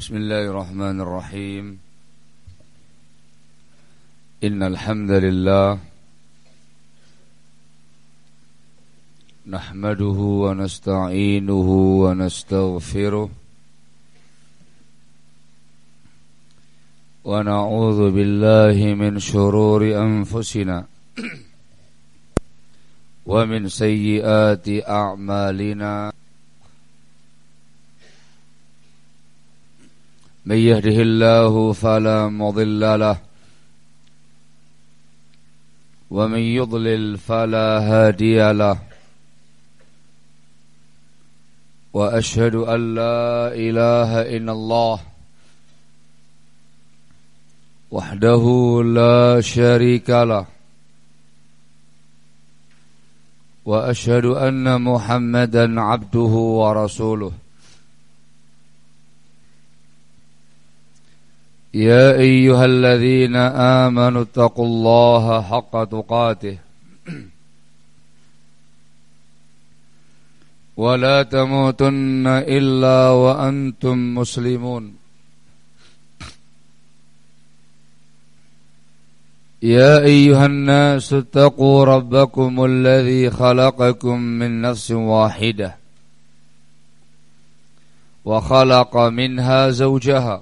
Bismillahirrahmanirrahim. Innal hamdalillah nahmaduhu wa nasta'inuhu wa nastaghfiruh wa na'udzu billahi min shururi anfusina wa min sayyiati a'malina. من يهده الله فلا مضل له ومن يضلل فلا هادي له وأشهد أن لا إله إلا الله وحده لا شريك له وأشهد أن محمدا عبده ورسوله. يا أيها الذين آمنوا اتقوا الله حق تقاته ولا تموتن إلا وأنتم مسلمون. يا أيها الناس اتقوا ربكم الذي خلقكم من نفس واحدة وخلق منها زوجها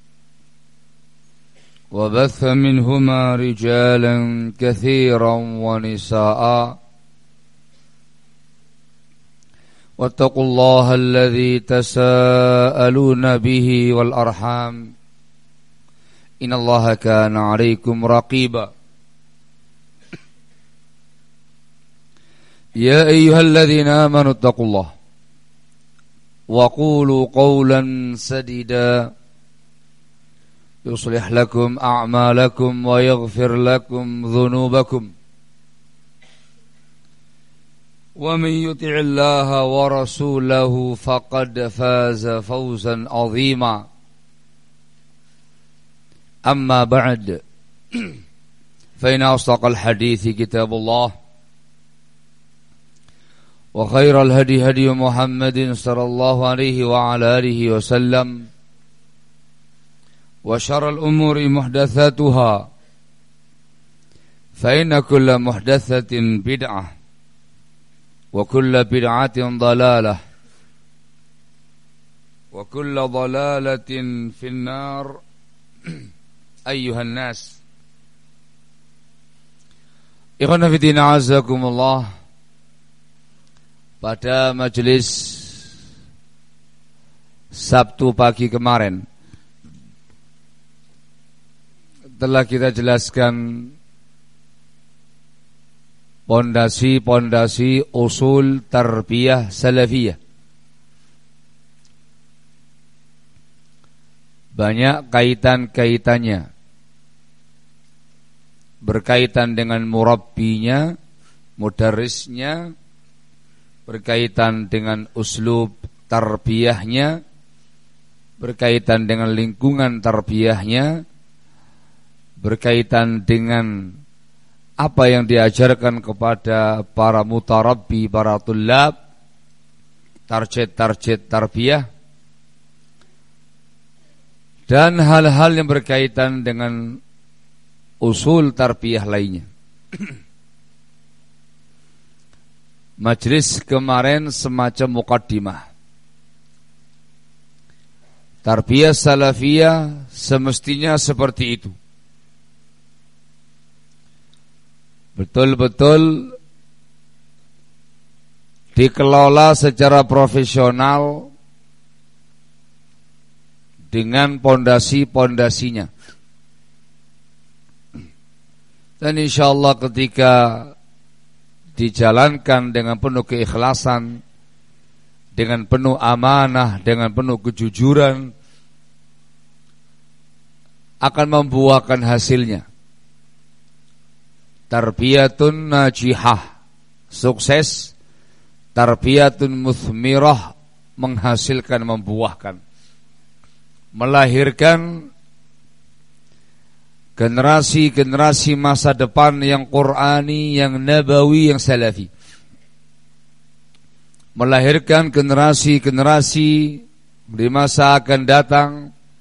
وبث منهما رجالا كثيرا ونساء واتقوا الله الذي تساءلون به والأرحام إن الله كان عليكم رقيبا. يا أيها الذين آمنوا اتقوا الله وقولوا قولا سديدا يصلح لكم أعمالكم ويغفر لكم ذنوبكم ومن يطع الله ورسوله فقد فاز فوزا عظيما. أما بعد فإن أصدق الحديث كتاب الله وخير الهدي هدي محمد صلى الله عليه وعلى آله وسلم وشر الأمور محدثاتها فإن كل محدثة بدعة وكل بدعة ضلالة وكل ضلالة في النار. أيها الناس ikhwan fillah azakumullah. Pada majelis Sabtu pagi kemarin telah kita jelaskan pondasi-pondasi usul tarbiyah salafiyah. Banyak kaitan-kaitannya, berkaitan dengan murabbinya, mudarrisnya, berkaitan dengan uslub tarbiyahnya, berkaitan dengan lingkungan tarbiyahnya, berkaitan dengan apa yang diajarkan kepada para mutarabbi, para tulab, target-target tarbiyah, dan hal-hal yang berkaitan dengan usul tarbiyah lainnya. Majelis kemarin semacam muqaddimah. Tarbiyah salafiyah semestinya seperti itu. Betul-betul dikelola secara profesional dengan pondasi-pondasinya. Dan insyaallah ketika dijalankan dengan penuh keikhlasan, dengan penuh amanah, dengan penuh kejujuran, akan membuahkan hasilnya. Tarbiyatun najihah, sukses. Tarbiyatun muthmirah, menghasilkan, membuahkan, melahirkan generasi-generasi masa depan yang Qur'ani, yang nabawi, yang salafi. Melahirkan generasi-generasi di masa akan datang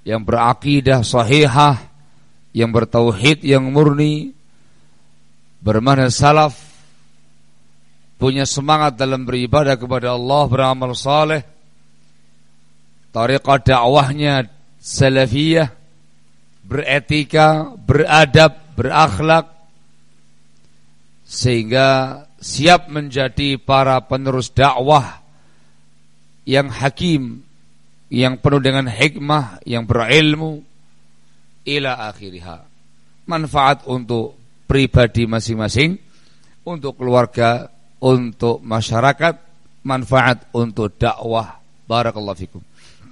yang berakidah sahihah, yang bertauhid yang murni, bermanhaj salaf, punya semangat dalam beribadah kepada Allah, beramal saleh, tariqah dakwahnya salafiyah, beretika, beradab, berakhlak, sehingga siap menjadi para penerus dakwah yang hakim, yang penuh dengan hikmah, yang berilmu, ila akhiriha. Manfaat untuk pribadi masing-masing, untuk keluarga, untuk masyarakat, manfaat untuk dakwah. Barakallahu fikum.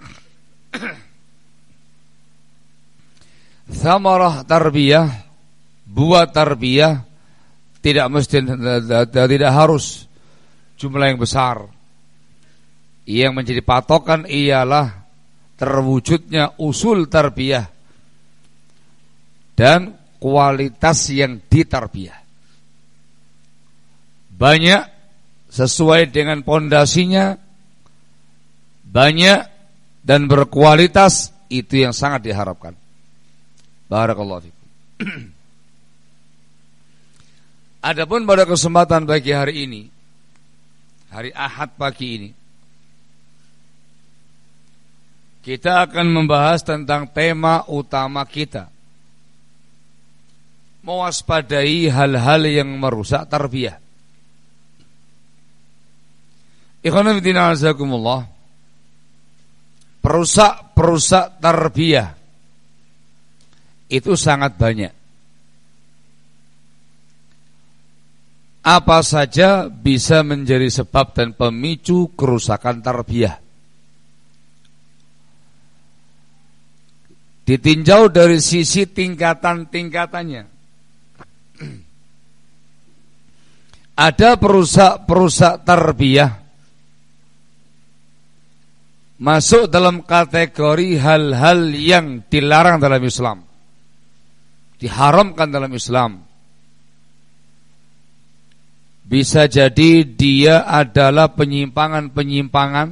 Thamarah tarbiyah, buah tarbiyah tidak mesti, tidak harus jumlah yang besar. Yang menjadi patokan ialah terwujudnya usul tarbiyah dan kualitas yang ditarbiyah. Banyak sesuai dengan pondasinya, banyak dan berkualitas, itu yang sangat diharapkan. Barakallahu fikum. Adapun pada kesempatan pagi hari ini, hari Ahad pagi ini, kita akan membahas tentang tema utama kita, mewaspadai hal-hal yang merusak tarbiyah. Ikhwan fillah azakumullah, perusak tarbiyah itu sangat banyak. Apa saja bisa menjadi sebab dan pemicu kerusakan tarbiyah. Ditinjau dari sisi tingkatan-tingkatannya. Ada perusak tarbiyah masuk dalam kategori hal-hal yang dilarang dalam Islam, diharamkan dalam Islam. Bisa jadi dia adalah penyimpangan-penyimpangan,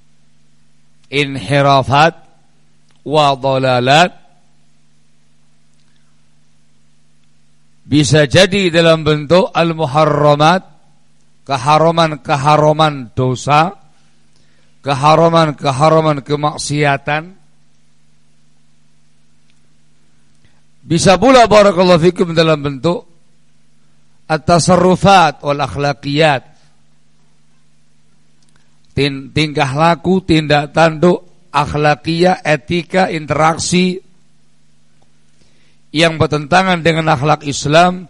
inhirafat wa dhalalat. Bisa jadi dalam bentuk al-muharramat, keharaman-keharaman dosa, keharaman-keharaman kemaksiatan. Bisa pula barakallahu fikum dalam bentuk at-tasarrufat wal akhlaqiyat, tingkah laku, tindak tanduk, akhlaqiyah, etika, interaksi yang bertentangan dengan akhlak Islam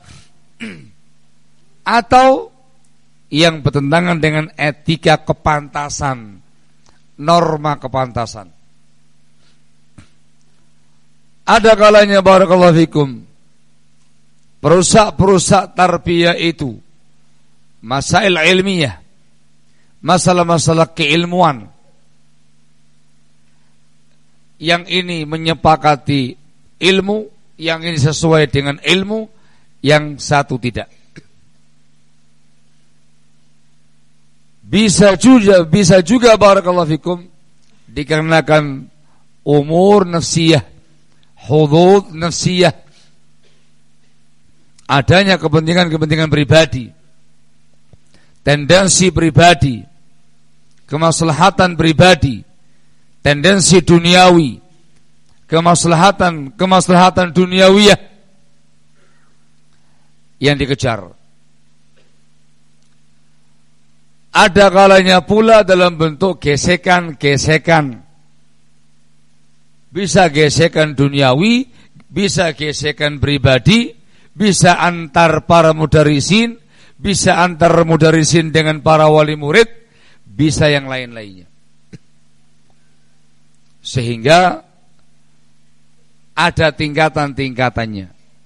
atau yang bertentangan dengan etika kepantasan, norma kepantasan. Ada kalanya barakallahu fikum perusak tarbiyah itu masail ilmiah, masalah-masalah keilmuan, yang ini menyepakati ilmu, yang ini sesuai dengan ilmu, yang satu tidak. Bisa juga barakallahu fikum dikarenakan umur nafsiyah, hudud nafsiyah, adanya kepentingan-kepentingan pribadi, tendensi pribadi, kemaslahatan pribadi, tendensi duniawi, kemaslahatan duniawiyah yang dikejar. Ada kalanya pula dalam bentuk gesekan-gesekan. Bisa gesekan duniawi, bisa gesekan pribadi, bisa antar para mudarisin, bisa antar mudarisin dengan para wali murid, bisa yang lain-lainnya. Sehingga ada tingkatan-tingkatannya,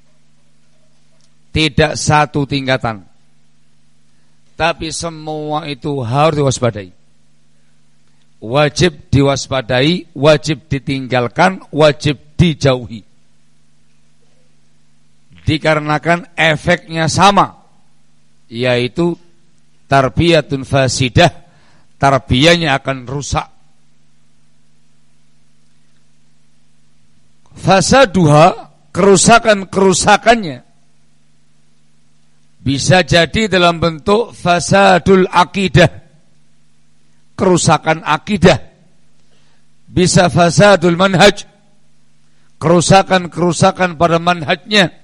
tidak satu tingkatan, tapi semua itu harus diwaspadai. Wajib diwaspadai, wajib ditinggalkan, wajib dijauhi. Dikarenakan efeknya sama, yaitu tarbiyatun fasidah, tarbiyahnya akan rusak. fasaduha, kerusakan-kerusakannya bisa jadi dalam bentuk fasadul akidah, kerusakan akidah, bisa fasadul manhaj, kerusakan-kerusakan pada manhajnya,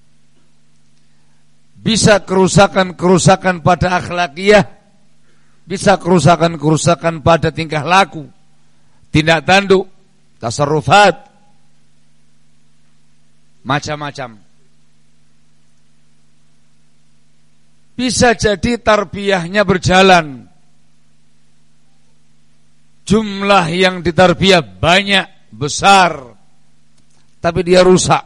bisa kerusakan-kerusakan pada akhlakiyah, bisa kerusakan-kerusakan pada tingkah laku, tindak tanduk, tasarrufat, macam-macam. Bisa jadi tarbiyahnya berjalan, jumlah yang ditarbiyah banyak, besar, tapi dia rusak.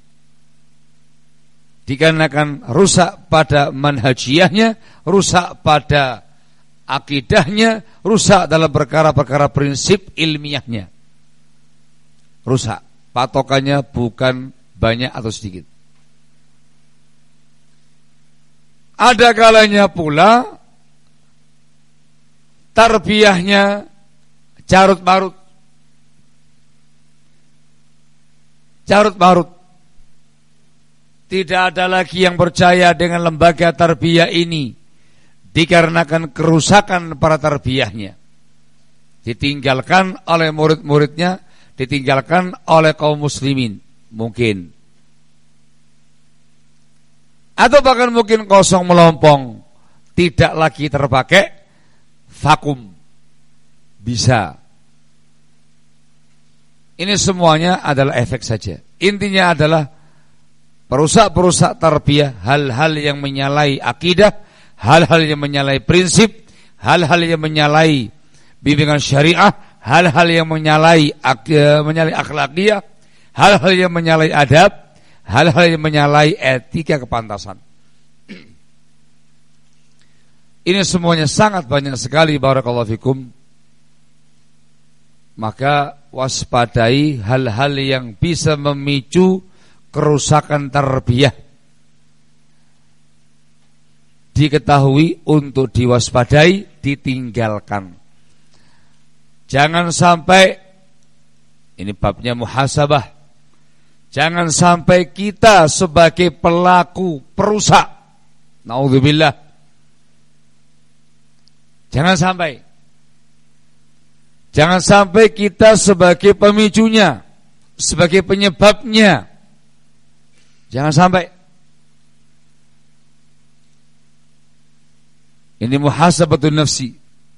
Dikarenakan rusak pada manhajiyahnya, rusak pada akidahnya, rusak dalam perkara-perkara prinsip ilmiahnya. Rusak. Patokannya bukan banyak atau sedikit. Ada kalanya pula tarbiyahnya carut marut. Carut marut. Tidak ada lagi yang percaya dengan lembaga tarbiyah ini dikarenakan kerusakan para tarbiyahnya. Ditinggalkan oleh murid-muridnya, ditinggalkan oleh kaum muslimin mungkin. Atau bahkan mungkin kosong melompong, tidak lagi terpakai, vakum. Bisa. Ini semuanya adalah efek saja. Intinya adalah perusak-perusak tarbiyah, hal-hal yang menyalahi akidah, hal-hal yang menyalahi prinsip, hal-hal yang menyalahi bimbingan syariah, hal-hal yang menyalahi akhlakiyah, hal-hal yang menyalahi adab, hal-hal yang menyalahi etika kepantasan. Ini semuanya sangat banyak sekali, barakallahu fikum. Maka waspadai hal-hal yang bisa memicu kerusakan tarbiyah. Diketahui untuk diwaspadai, ditinggalkan. Jangan sampai, ini babnya muhasabah, jangan sampai kita sebagai pelaku perusak, naudzubillah, jangan sampai kita sebagai pemicunya, sebagai penyebabnya, jangan sampai. Ini muhasabatun nafsi,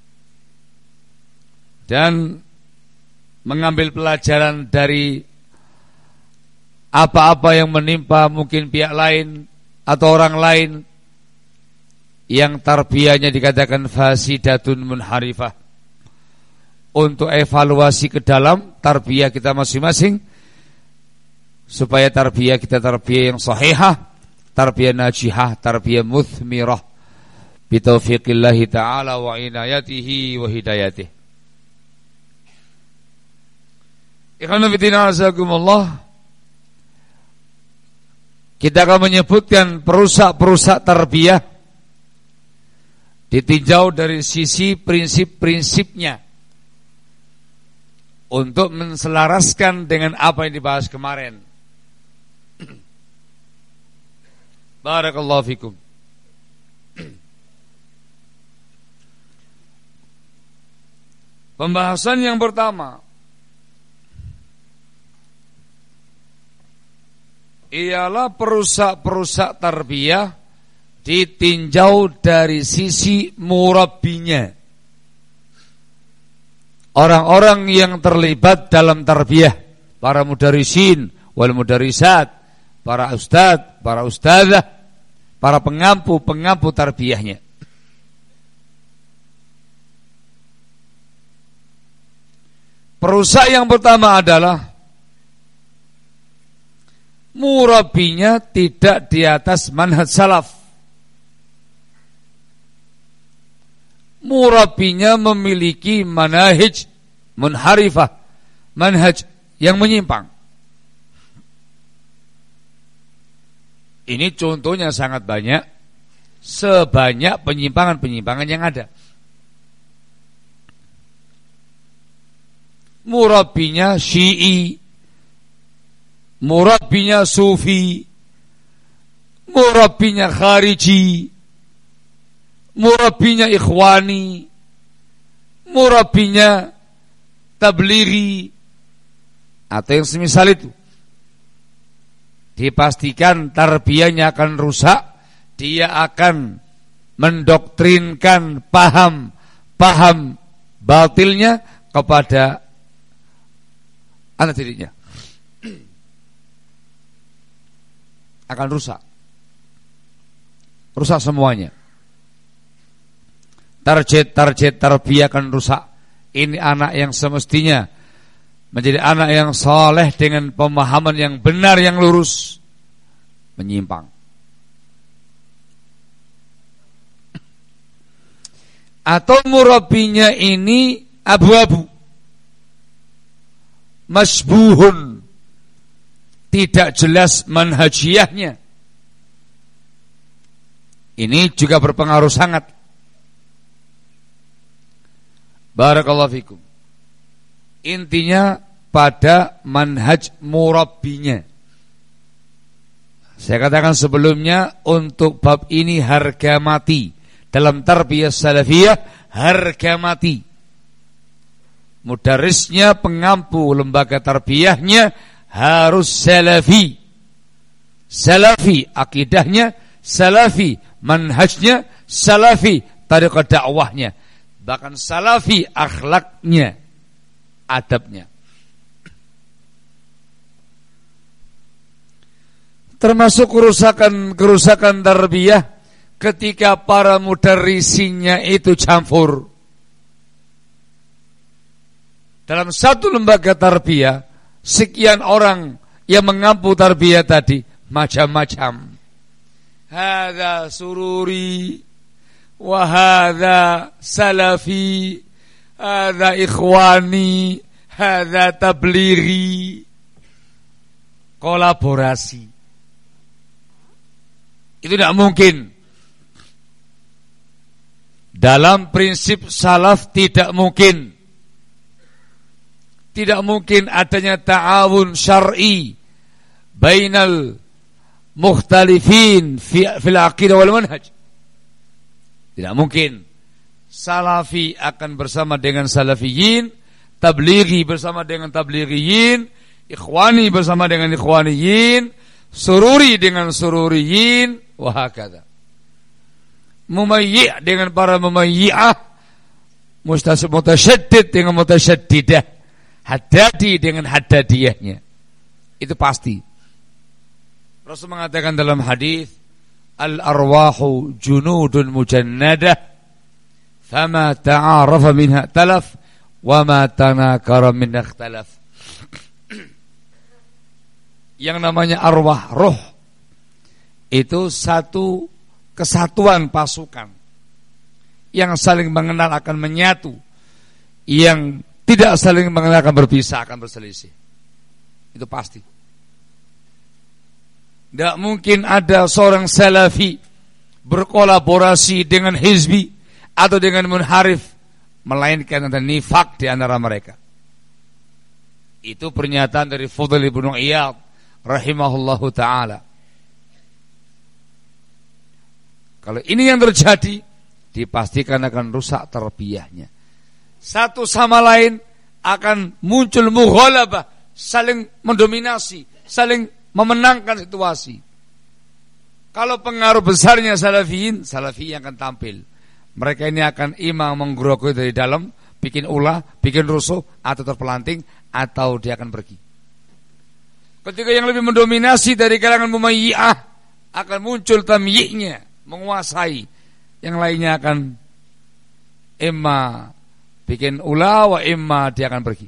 dan mengambil pelajaran dari apa-apa yang menimpa mungkin pihak lain atau orang lain yang tarbiyahnya dikatakan fasidatun munharifah, untuk evaluasi ke dalam tarbiyah kita masing-masing, supaya tarbiyah kita tarbiyah yang sahihah, tarbiyah najihah, tarbiyah muthmirah bitaufiqillahi ta'ala wa inayatihi wa hidayatih. Ikhwan fillah azakumullah, kita akan menyebutkan perusak-perusak tarbiyah ditinjau dari sisi prinsip-prinsipnya untuk menselaraskan dengan apa yang dibahas kemarin. Barakallahu fikum. Pembahasan yang pertama ialah perusak-perusak tarbiyah ditinjau dari sisi murabbinya, orang-orang yang terlibat dalam tarbiyah, para mudarisin wal mudarisat, para ustadz, para ustadzah, para pengampu tarbiyahnya. Perusak yang pertama adalah murabbinya tidak di atas manhaj salaf. Murabbinya memiliki manhaj munharifah, manhaj yang menyimpang. Ini contohnya sangat banyak, sebanyak penyimpangan-penyimpangan yang ada. Murabbinya Syi'i, murabbinya sufi, murabbinya khariji, murabbinya ikhwani, murabbinya tablighi, atau yang semisal itu, dipastikan tarbiyahnya akan rusak. Dia akan mendoktrinkan paham batilnya kepada anak dirinya. Akan rusak semuanya. Target tarbiyah akan rusak. Ini anak yang semestinya menjadi anak yang saleh dengan pemahaman yang benar, yang lurus, menyimpang. Atau murabbinya ini abu-abu, masbuhun, tidak jelas manhajiyahnya. Ini juga berpengaruh sangat. Barakallahu fikum. Intinya pada manhaj murabbinya. Saya katakan sebelumnya, untuk bab ini harga mati. Dalam tarbiyah salafiyah, harga mati. Mudarisnya, pengampu lembaga tarbiyahnya harus salafi. Salafi akidahnya, salafi manhajnya, salafi tariqah dakwahnya, bahkan salafi akhlaknya, adabnya. Termasuk kerusakan tarbiyah ketika para mudarrisinya itu campur. Dalam satu lembaga tarbiyah, sekian orang yang mengampu tarbiyah tadi macam-macam. Hadza sururi wa hadza salafi, hadza ikhwani, hadza tablighi. Kolaborasi. Itu tidak mungkin. Dalam prinsip salaf tidak mungkin. Tidak mungkin adanya ta'awun syar'i bainal mukhtalifin fil aqidah wal manhaj. Tidak mungkin. Salafi akan bersama dengan salafiyin, tablighi bersama dengan tablighiyin, ikhwani bersama dengan ikhwaniyin, sururi dengan sururiyin, wa hakadha. Mumayyi' dengan para mumayyi'ah, mutasyaddid dengan mutasyaddidah, haddadi dengan haddadiyahnya. Itu pasti. Rasul mengatakan dalam hadis, al-arwahu junudun mujannadah, fama ta'arafa minha talaf, wa ma tanakara minha ikhtalaf. Yang namanya arwah, roh, itu satu kesatuan pasukan yang saling mengenal akan menyatu, yang tidak saling mengenal akan berpisah, akan berselisih. Itu pasti. Tidak mungkin ada seorang salafi berkolaborasi dengan hizbi atau dengan munharif, melainkan ada nifak di antara mereka. Itu pernyataan dari Fudail ibn Iyad rahimahullahu ta'ala. Kalau ini yang terjadi, dipastikan akan rusak tarbiyahnya. Satu sama lain akan muncul mughalabah, saling mendominasi, saling memenangkan situasi. Kalau pengaruh besarnya salafiyin, salafi yang akan tampil. Mereka ini akan imam menggerogoi dari dalam, bikin ulah, bikin rusuh, atau terpelanting, atau dia akan pergi. Ketika yang lebih mendominasi dari kalangan mumayyi'ah, akan muncul tamyi'nya, menguasai. Yang lainnya akan imma bikin ulah, wa imma dia akan pergi.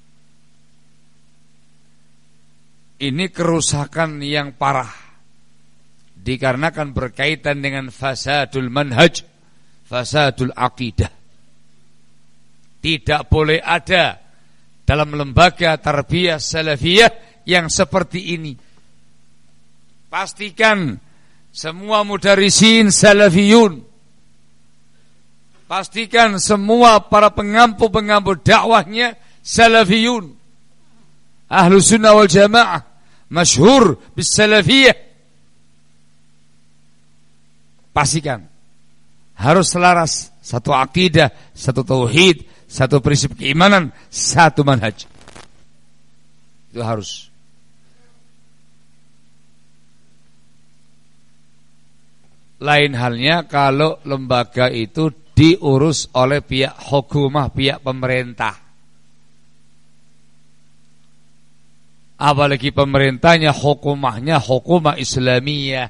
Ini kerusakan yang parah, dikarenakan berkaitan dengan fasadul manhaj, fasadul aqidah. Tidak boleh ada dalam lembaga tarbiyah salafiyah yang seperti ini. Pastikan semua mudarrisin salafiyun, pastikan semua para pengampu dakwahnya salafiyun, ahlu sunnah wal jamaah, masyhur bis-salafiyah. Pastikan harus selaras, satu akidah, satu tauhid, satu prinsip keimanan, satu manhaj. Itu harus. Lain halnya kalau lembaga itu diurus oleh pihak hukumah, pihak pemerintah. Apalagi pemerintahnya, hukumahnya hukumah Islamiyah.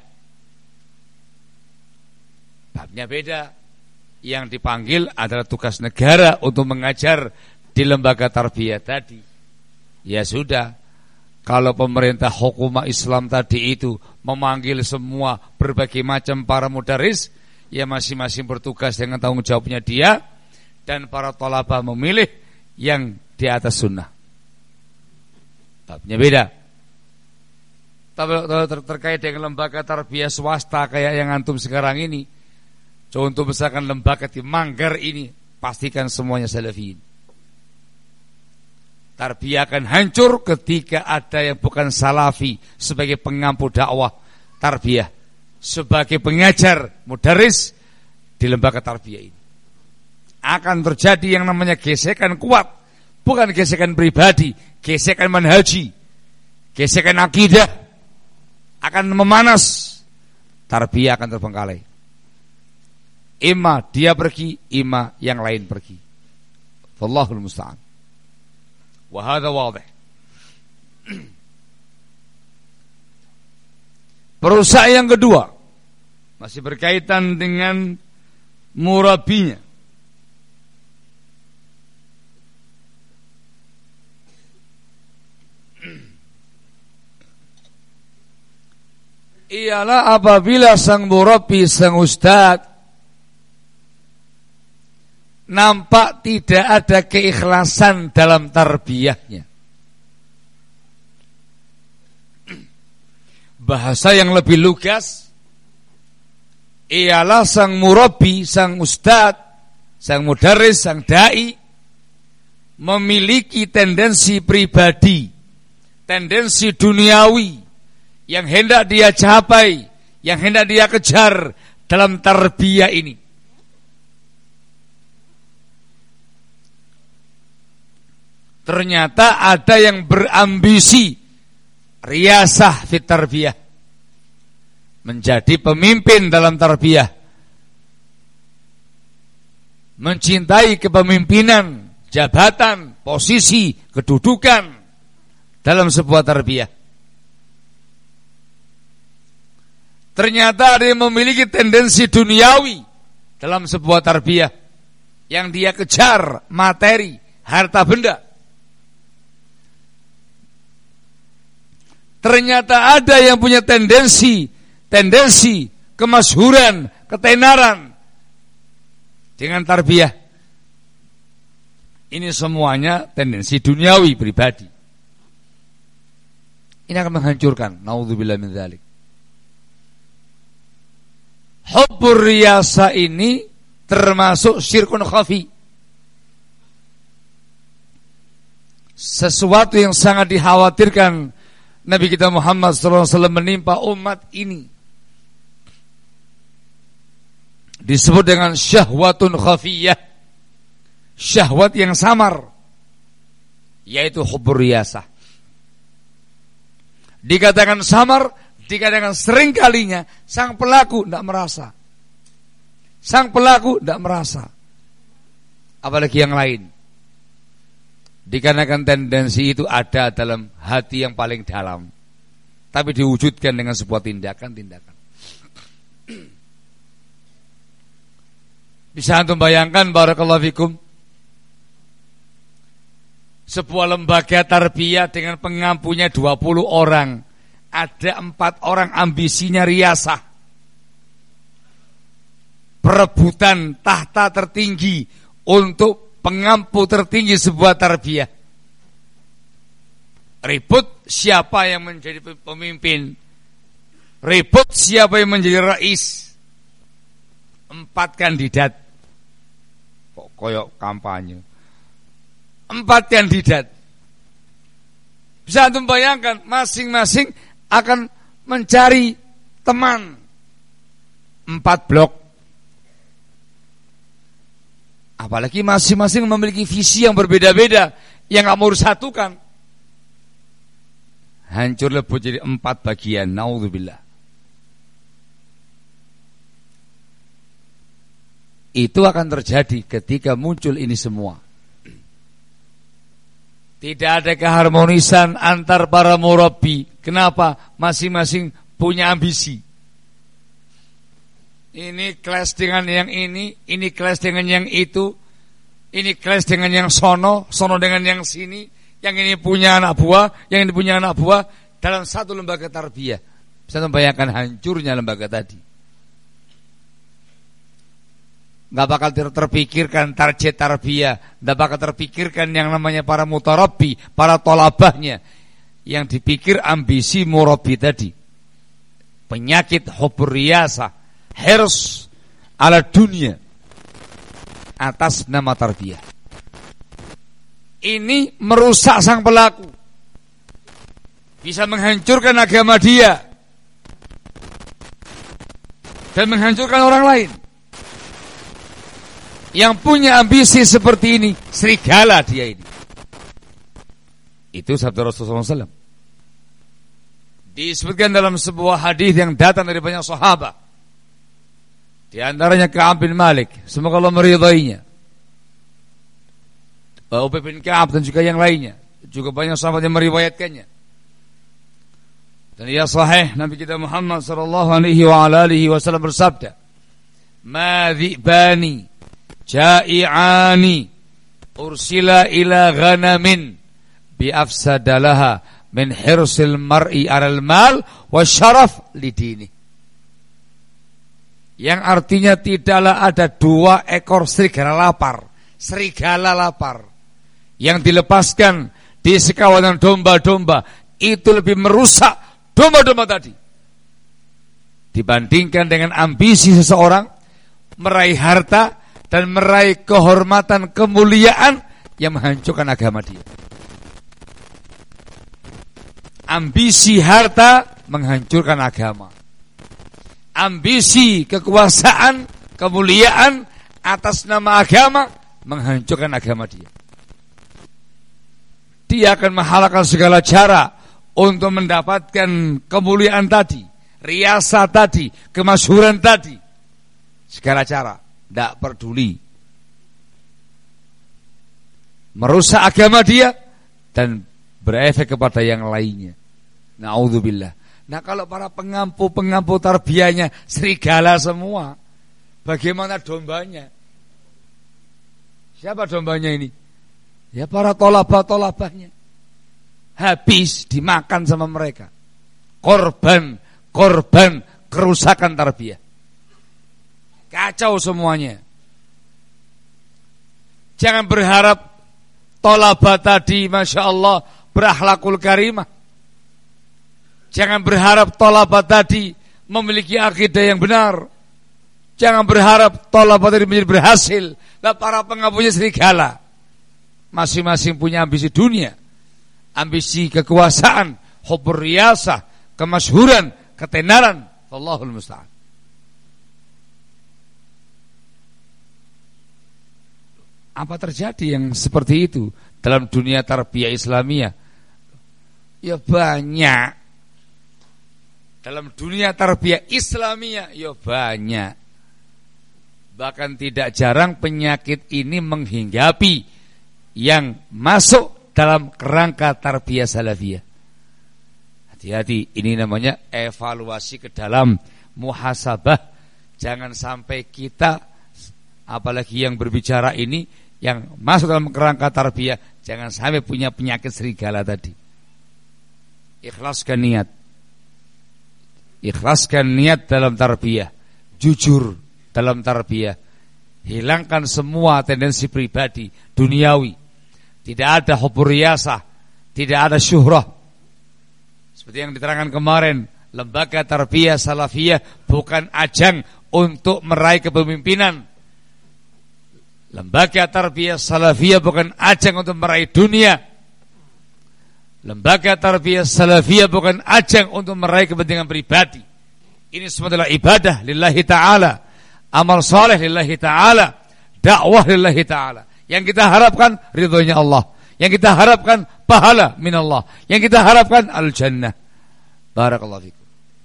Babnya beda. Yang dipanggil adalah tugas negara untuk mengajar di lembaga tarbiyah tadi. Ya sudah. Kalau pemerintah hukumah Islam tadi itu memanggil semua berbagai macam para mudaris, ya masing-masing bertugas dengan tanggung jawabnya dia, dan para thalabah memilih yang di atas sunnah. Babnya beda. Tapi terkait dengan lembaga tarbiyah swasta kayak yang antum sekarang ini, contoh misalkan lembaga di Manggar ini, pastikan semuanya salafiyin. Tarbiyah akan hancur ketika ada yang bukan salafi sebagai pengampu dakwah tarbiyah, sebagai pengajar mudaris di lembaga tarbiyah ini. Akan terjadi yang namanya gesekan kuat, bukan gesekan pribadi, gesekan manhaji, gesekan akidah, akan memanas. Tarbiyah akan terbengkalai. Ima dia pergi, ima yang lain pergi. Wallahul musta'an. Wahada wadih. Perusak yang kedua masih berkaitan dengan murabinya. Ialah apabila sang murabi, sang ustadz nampak tidak ada keikhlasan dalam tarbiyahnya. Bahasa yang lebih lugas ialah sang murabi, sang ustadz, sang mudaris, sang dai memiliki tendensi pribadi, tendensi duniawi yang hendak dia capai, yang hendak dia kejar dalam tarbiyah ini. Ternyata ada yang berambisi riyasah fit tarbiyah, menjadi pemimpin dalam tarbiyah, mencintai kepemimpinan, jabatan, posisi, kedudukan dalam sebuah tarbiyah. Ternyata ada yang memiliki tendensi duniawi dalam sebuah tarbiyah, yang dia kejar materi, harta benda. Ternyata ada yang punya tendensi kemasyhuran, ketenaran dengan tarbiyah. Ini semuanya tendensi duniawi pribadi. Ini akan menghancurkan. Naudzubillah min dzalik. Hubbur riyasa ini termasuk syirkun khafi. Sesuatu yang sangat dikhawatirkan Nabi kita Muhammad SAW menimpa umat ini. Disebut dengan syahwatun khafiyah, syahwat yang samar, yaitu hubbur riyasah. Dikatakan samar, dikatakan sering kalinya sang pelaku tidak merasa. Sang pelaku tidak merasa. Apalagi yang lain. Dikarenakan tendensi itu ada dalam hati yang paling dalam, tapi diwujudkan dengan sebuah tindakan-tindakan. Bisa antum bayangkan, barakallahu fikum, sebuah lembaga tarbiyah dengan pengampunya 20 orang, ada 4 orang ambisinya riyasah, perebutan tahta tertinggi untuk pengampu tertinggi sebuah tarbiyah. Ribut siapa yang menjadi pemimpin, ribut siapa yang menjadi rais. 4 kandidat, kok koyok kampanye. 4 kandidat, Bisa antum bayangkan, masing-masing akan mencari teman 4 blok. Apalagi masing-masing memiliki visi yang berbeda-beda, yang gak mau disatukan. Hancur lebur jadi 4 bagian. Naudzubillah. Itu akan terjadi ketika muncul ini semua. Tidak ada keharmonisan antar para murabbi. Kenapa? Masing-masing punya ambisi. Ini clash dengan yang ini clash dengan yang itu, ini clash dengan yang sono dengan yang sini, yang ini punya anak buah, yang ini punya anak buah dalam satu lembaga tarbiyah. Bisa membayangkan hancurnya lembaga tadi. Gak bakal terpikirkan target tarbiyah, gak bakal terpikirkan yang namanya para mutarabbi, para tolabahnya. Yang dipikir ambisi murabbi tadi. Penyakit hubur riyasah, hirs ala dunia atas nama tarbiyah. Ini merusak sang pelaku, bisa menghancurkan agama dia dan menghancurkan orang lain. Yang punya ambisi seperti ini, serigala dia ini. Itu sabda Rasulullah SAW. Disebutkan dalam sebuah hadis yang datang dari banyak sahabat. Di antaranya Ka'ab bin Malik, semoga Allah meridainya. Ubay bin Ka'ab dan juga yang lainnya, juga banyak sahabat yang meriwayatkannya. Dan ia sahih, Nabi kita Muhammad sallallahu alaihi wa alihi wasallam bersabda, "Ma dhi'bani ja'i'ani ursila ila ghanamin bi afsadalaha min hirsil mar'i 'alal mal wa syaraf lidini." Yang artinya tidaklah ada 2 ekor serigala lapar yang dilepaskan di sekawanan domba-domba, itu lebih merusak domba-domba tadi dibandingkan dengan ambisi seseorang meraih harta dan meraih kehormatan, kemuliaan yang menghancurkan agama dia. Ambisi harta menghancurkan agama. Ambisi kekuasaan, kemuliaan atas nama agama menghancurkan agama dia. Dia akan menghalalkan segala cara untuk mendapatkan kemuliaan tadi, riasa tadi, kemasyhuran tadi. Segala cara, tidak peduli. Merusak agama dia dan berefek kepada yang lainnya. Na'udzubillah. Nah, kalau para pengampu tarbiyahnya serigala semua, bagaimana dombanya? Siapa dombanya ini? Ya para tolabah-tolabahnya. Habis dimakan sama mereka. Korban kerusakan tarbiyah. Kacau semuanya. Jangan berharap tolabah tadi Masya Allah berakhlakul karimah. Jangan berharap tolabah tadi memiliki akidah yang benar. Jangan berharap tolabah tadi menjadi berhasil. Lah para pengampunya serigala. Masing-masing punya ambisi dunia, ambisi kekuasaan, hubur riyasah, kemasyhuran, ketenaran. Allahul musta'an. Apa terjadi yang seperti itu dalam dunia tarbiyah Islamiyah? Ya banyak. Dalam dunia tarbiyah Islamiyah ya banyak. Bahkan tidak jarang penyakit ini menghinggapi yang masuk dalam kerangka tarbiyah salafiyah. Hati-hati, ini namanya evaluasi ke dalam, muhasabah. Jangan sampai kita, apalagi yang berbicara ini, yang masuk dalam kerangka tarbiyah, jangan sampai punya penyakit serigala tadi. Ikhlaskan niat. Ikhlaskan niat dalam tarbiyah, jujur dalam tarbiyah, hilangkan semua tendensi pribadi duniawi. Tidak ada hubur riyasah, tidak ada syuhrah. Seperti yang diterangkan kemarin, lembaga tarbiyah salafiyah bukan ajang untuk meraih kepemimpinan. Lembaga tarbiyah salafiyah bukan ajang untuk meraih dunia. Lembaga tarbiyah salafiyah bukan ajang untuk meraih kepentingan pribadi. Ini semua adalah ibadah lillahi ta'ala, amal soleh lillahi ta'ala, dakwah lillahi ta'ala. Yang kita harapkan ridhonya Allah, yang kita harapkan pahala minallah, yang kita harapkan al-jannah. Barakallahu fikum.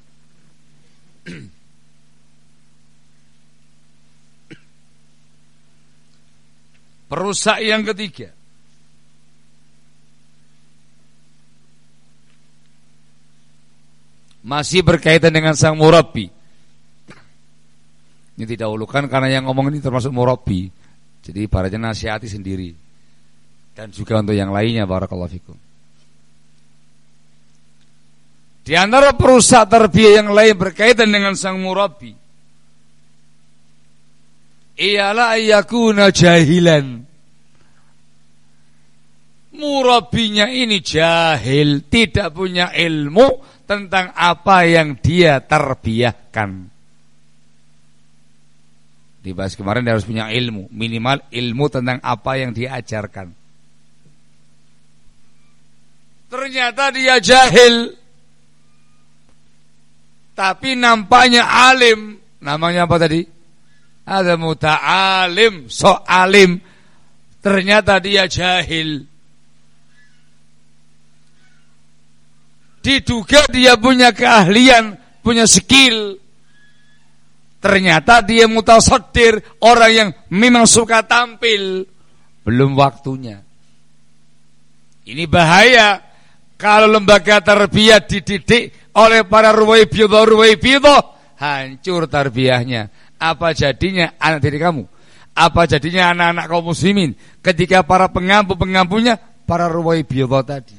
Perusak yang ketiga, masih berkaitan dengan sang murabbi. Ini didahulukan karena yang ngomong ini termasuk murabbi. Jadi baratnya nasihati sendiri. Dan juga untuk yang lainnya, barakallahu fikum. Di antara perusak tarbiyah yang lain berkaitan dengan sang murabbi, ialah ayyakuna jahilan. Murabbinya ini jahil, tidak punya ilmu tentang apa yang dia tarbiyahkan. Dibahas kemarin dia harus punya ilmu, minimal ilmu tentang apa yang dia ajarkan. Ternyata dia jahil, tapi nampaknya alim. Namanya apa tadi? Ada muta'alim, so alim. Ternyata dia jahil. Diduga dia punya keahlian, punya skill. Ternyata dia mutasaddir, orang yang memang suka tampil. Belum waktunya. Ini bahaya. Kalau lembaga tarbiyah dididik oleh para ruwaibidah, hancur tarbiyahnya. Apa jadinya anak diri kamu? Apa jadinya anak-anak kaum muslimin ketika para pengampu-pengampunya para ruwaibidah tadi?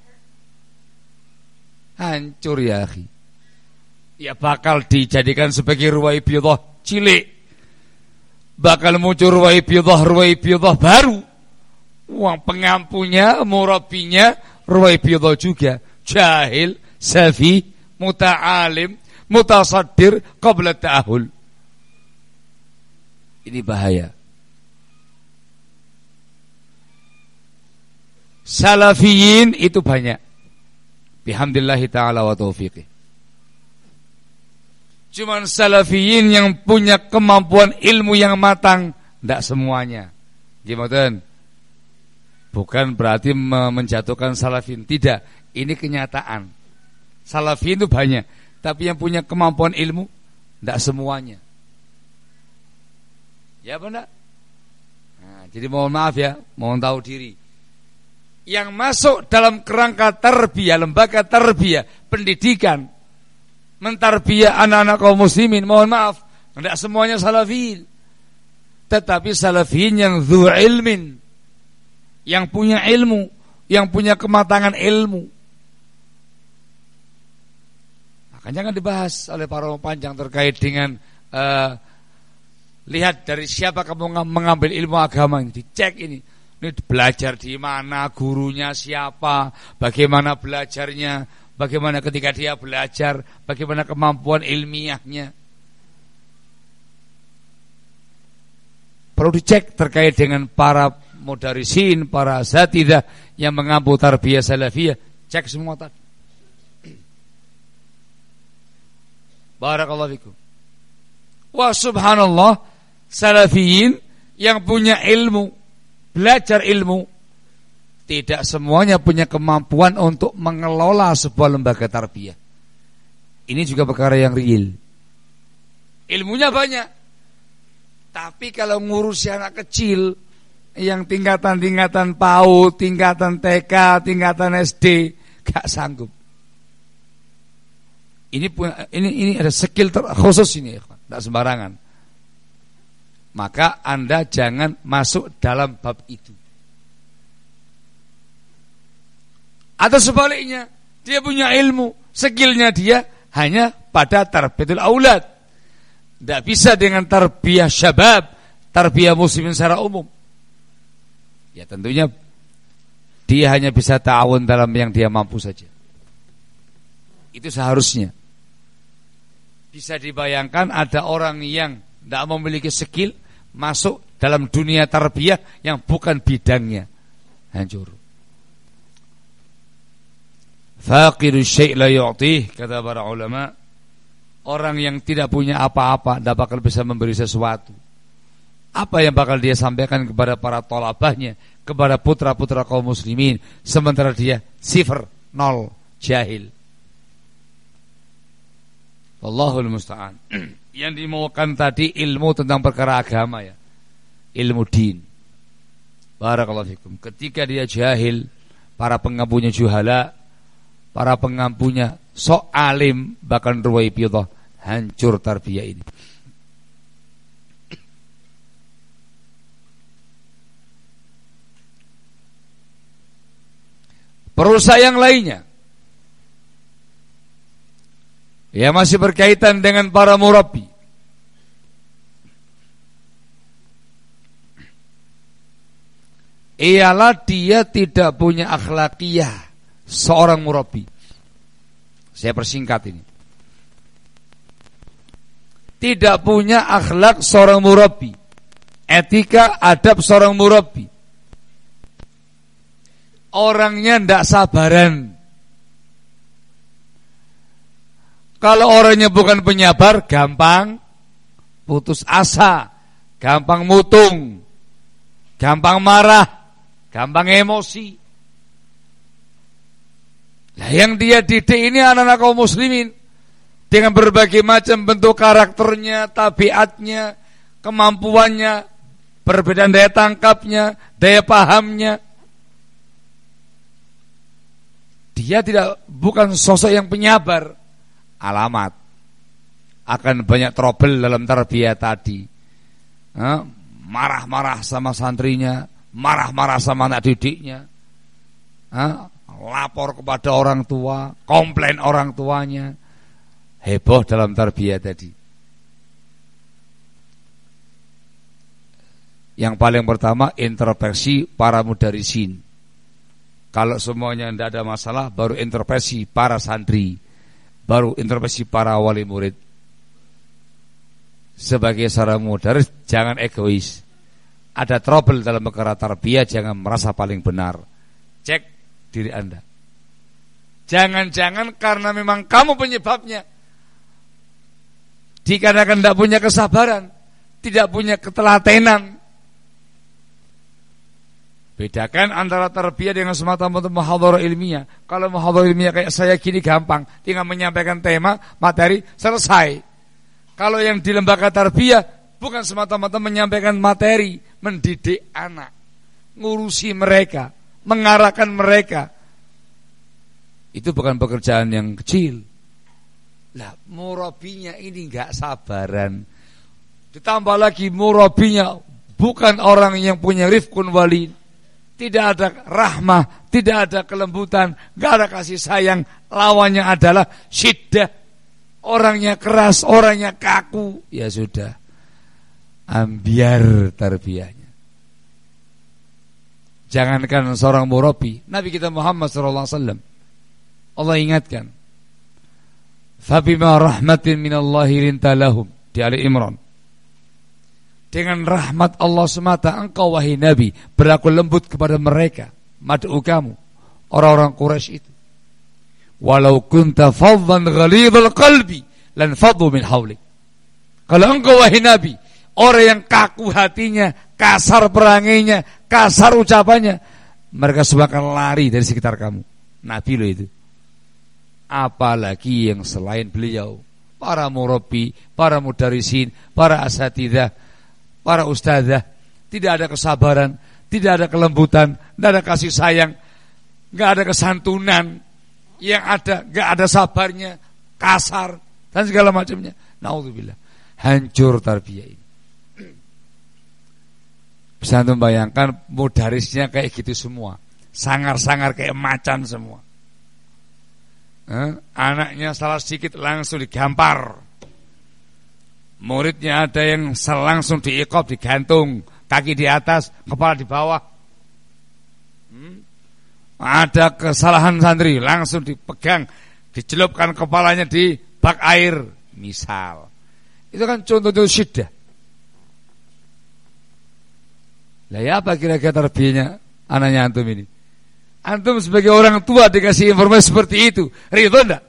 Hancur ya akhi. Ya bakal dijadikan sebagai ruwaibidah cilik. Bakal muncul ruwaibidah baru. Uang pengampunya, murabbinya ruwaibidah juga. Jahil, safi, muta'alim, mutasaddir qabla ta'ahul. Ini bahaya. Salafiyin itu banyak. Bihamdillahi ta'ala wa taufiqih. Cuman salafiyin yang punya kemampuan ilmu yang matang, tidak semuanya. Gimana? Bukan berarti menjatuhkan salafin. Tidak, ini kenyataan. Salafin itu banyak, tapi yang punya kemampuan ilmu tidak semuanya. Ya benar. Nah, jadi mohon maaf ya, mohon tahu diri. Yang masuk dalam kerangka tarbiyah, lembaga tarbiyah, pendidikan, mentarbiyah anak-anak kaum muslimin, mohon maaf, tidak semuanya salafin. Tetapi salafin yang dzu ilmin, yang punya ilmu, yang punya kematangan ilmu. Makanya kan dibahas oleh para panjang terkait dengan lihat dari siapa kamu mengambil ilmu agama ini, dicek ini belajar di mana, gurunya siapa, bagaimana belajarnya, bagaimana ketika dia belajar, bagaimana kemampuan ilmiahnya. Perlu dicek terkait dengan para mudarisin, para asatidzah yang mengampu tarbiyah salafiyah, cek semua tadi. Barakallahu fikum. Wa subhanallah, salafiyin yang punya ilmu, belajar ilmu, tidak semuanya punya kemampuan untuk mengelola sebuah lembaga tarbiyah. Ini juga perkara yang real. Ilmunya banyak, tapi kalau ngurusi anak kecil yang tingkatan-tingkatan PAUD, tingkatan TK, tingkatan SD, gak sanggup. Ini ada skill khusus ini, tidak sembarangan. Maka Anda jangan masuk dalam bab itu. Atau sebaliknya, dia punya ilmu, skillnya dia hanya pada tarbiyatul aulad. Tidak bisa dengan tarbiyah syabab, tarbiyah muslimin secara umum. Ya tentunya dia hanya bisa ta'awun dalam yang dia mampu saja. Itu seharusnya. Bisa dibayangkan ada orang yang tidak memiliki skill masuk dalam dunia tarbiyah yang bukan bidangnya, hancur. Faqidu syai' la yu'tih, kata para ulama. Orang yang tidak punya apa-apa tidak bakal bisa memberi sesuatu. Apa yang bakal dia sampaikan kepada para tolabahnya, kepada putra-putra kaum muslimin, sementara dia sifar, nol, jahil. Wallahul musta'an. Yang dimaukan tadi ilmu tentang perkara agama ya, ilmu din. Barakallahu fikum. Ketika dia jahil, para pengampunya juhala, para pengampunya sok alim, bahkan ruwaibidah, hancur tarbiyah ini. Perusahaan yang lainnya ya masih berkaitan dengan para murabbi. Ialah dia tidak punya akhlakiyah seorang murabbi. Saya persingkat ini. Tidak punya akhlak seorang murabbi, etika adab seorang murabbi. Orangnya tidak sabaran. Kalau orangnya bukan penyabar, gampang putus asa, gampang mutung, gampang marah, gampang emosi. Nah, yang dia didik ini anak-anak kaum muslimin dengan berbagai macam bentuk karakternya, tabiatnya, kemampuannya, perbedaan daya tangkapnya, daya pahamnya. Dia bukan sosok yang penyabar. Alamat akan banyak trouble dalam tarbiyah tadi. Marah-marah sama santrinya, marah-marah sama anak didiknya, lapor kepada orang tua, komplain orang tuanya, heboh dalam tarbiyah tadi. Yang paling pertama introspeksi para mudarisin. Kalau semuanya tidak ada masalah, baru introspeksi para santri, baru introspeksi para wali murid. Sebagai seorang mudaris, jangan egois. Ada trouble dalam perkara tarbiyah, jangan merasa paling benar. Cek diri Anda. Jangan-jangan karena memang kamu penyebabnya, dikarenakan tidak punya kesabaran, tidak punya ketelatenan. Bedakan antara tarbiyah dengan semata-mata muhadharah ilmiah. Kalau muhadharah ilmiah kayak saya gini gampang, tinggal menyampaikan tema, materi, selesai. Kalau yang di lembaga tarbiyah bukan semata-mata menyampaikan materi, mendidik anak, ngurusi mereka, mengarahkan mereka. Itu bukan pekerjaan yang kecil. Lah, murabinya ini enggak sabaran. Ditambah lagi murabinya bukan orang yang punya rifqun walid. Tidak ada rahmah, tidak ada kelembutan, enggak ada kasih sayang. Lawannya adalah syiddah. Orangnya keras, orangnya kaku. Ya sudah, ambiar tarbiyahnya. Jangankan seorang murabi, Nabi kita Muhammad SAW, Allah ingatkan, fabima rahmatin minallahi linta lahum, di Ali Imran. Dengan rahmat Allah semata engkau wahai Nabi berlaku lembut kepada mereka, mad'u kamu, orang-orang Quraisy itu. Walau kunta faddan ghalidhal qalbi lan faddu min hawlik. Kalau engkau wahai Nabi orang yang kaku hatinya, kasar perangainya, kasar ucapannya, mereka semua akan lari dari sekitar kamu. Nabi loh itu. Apalagi yang selain beliau, para murabbi, para mudarisin, para asatidzah, para ustadzah, tidak ada kesabaran, tidak ada kelembutan, tidak ada kasih sayang, enggak ada kesantunan, yang ada enggak ada sabarnya, kasar dan segala macamnya. Naudzubillah, hancur tarbiyah ini. Bisa antum bayangkan mudarisnya kayak gitu semua, sangar-sangar kayak macan semua. Anaknya salah sedikit langsung digampar. Muridnya ada yang langsung diiqab, digantung, kaki di atas, kepala di bawah. Ada kesalahan santri, langsung dipegang, dicelupkan kepalanya di bak air, misal. Itu kan contoh-contoh syiddah. Lah ya apa kira-kira tarbiyahnya anaknya antum ini? Antum sebagai orang tua dikasih informasi seperti itu, ridho enggak?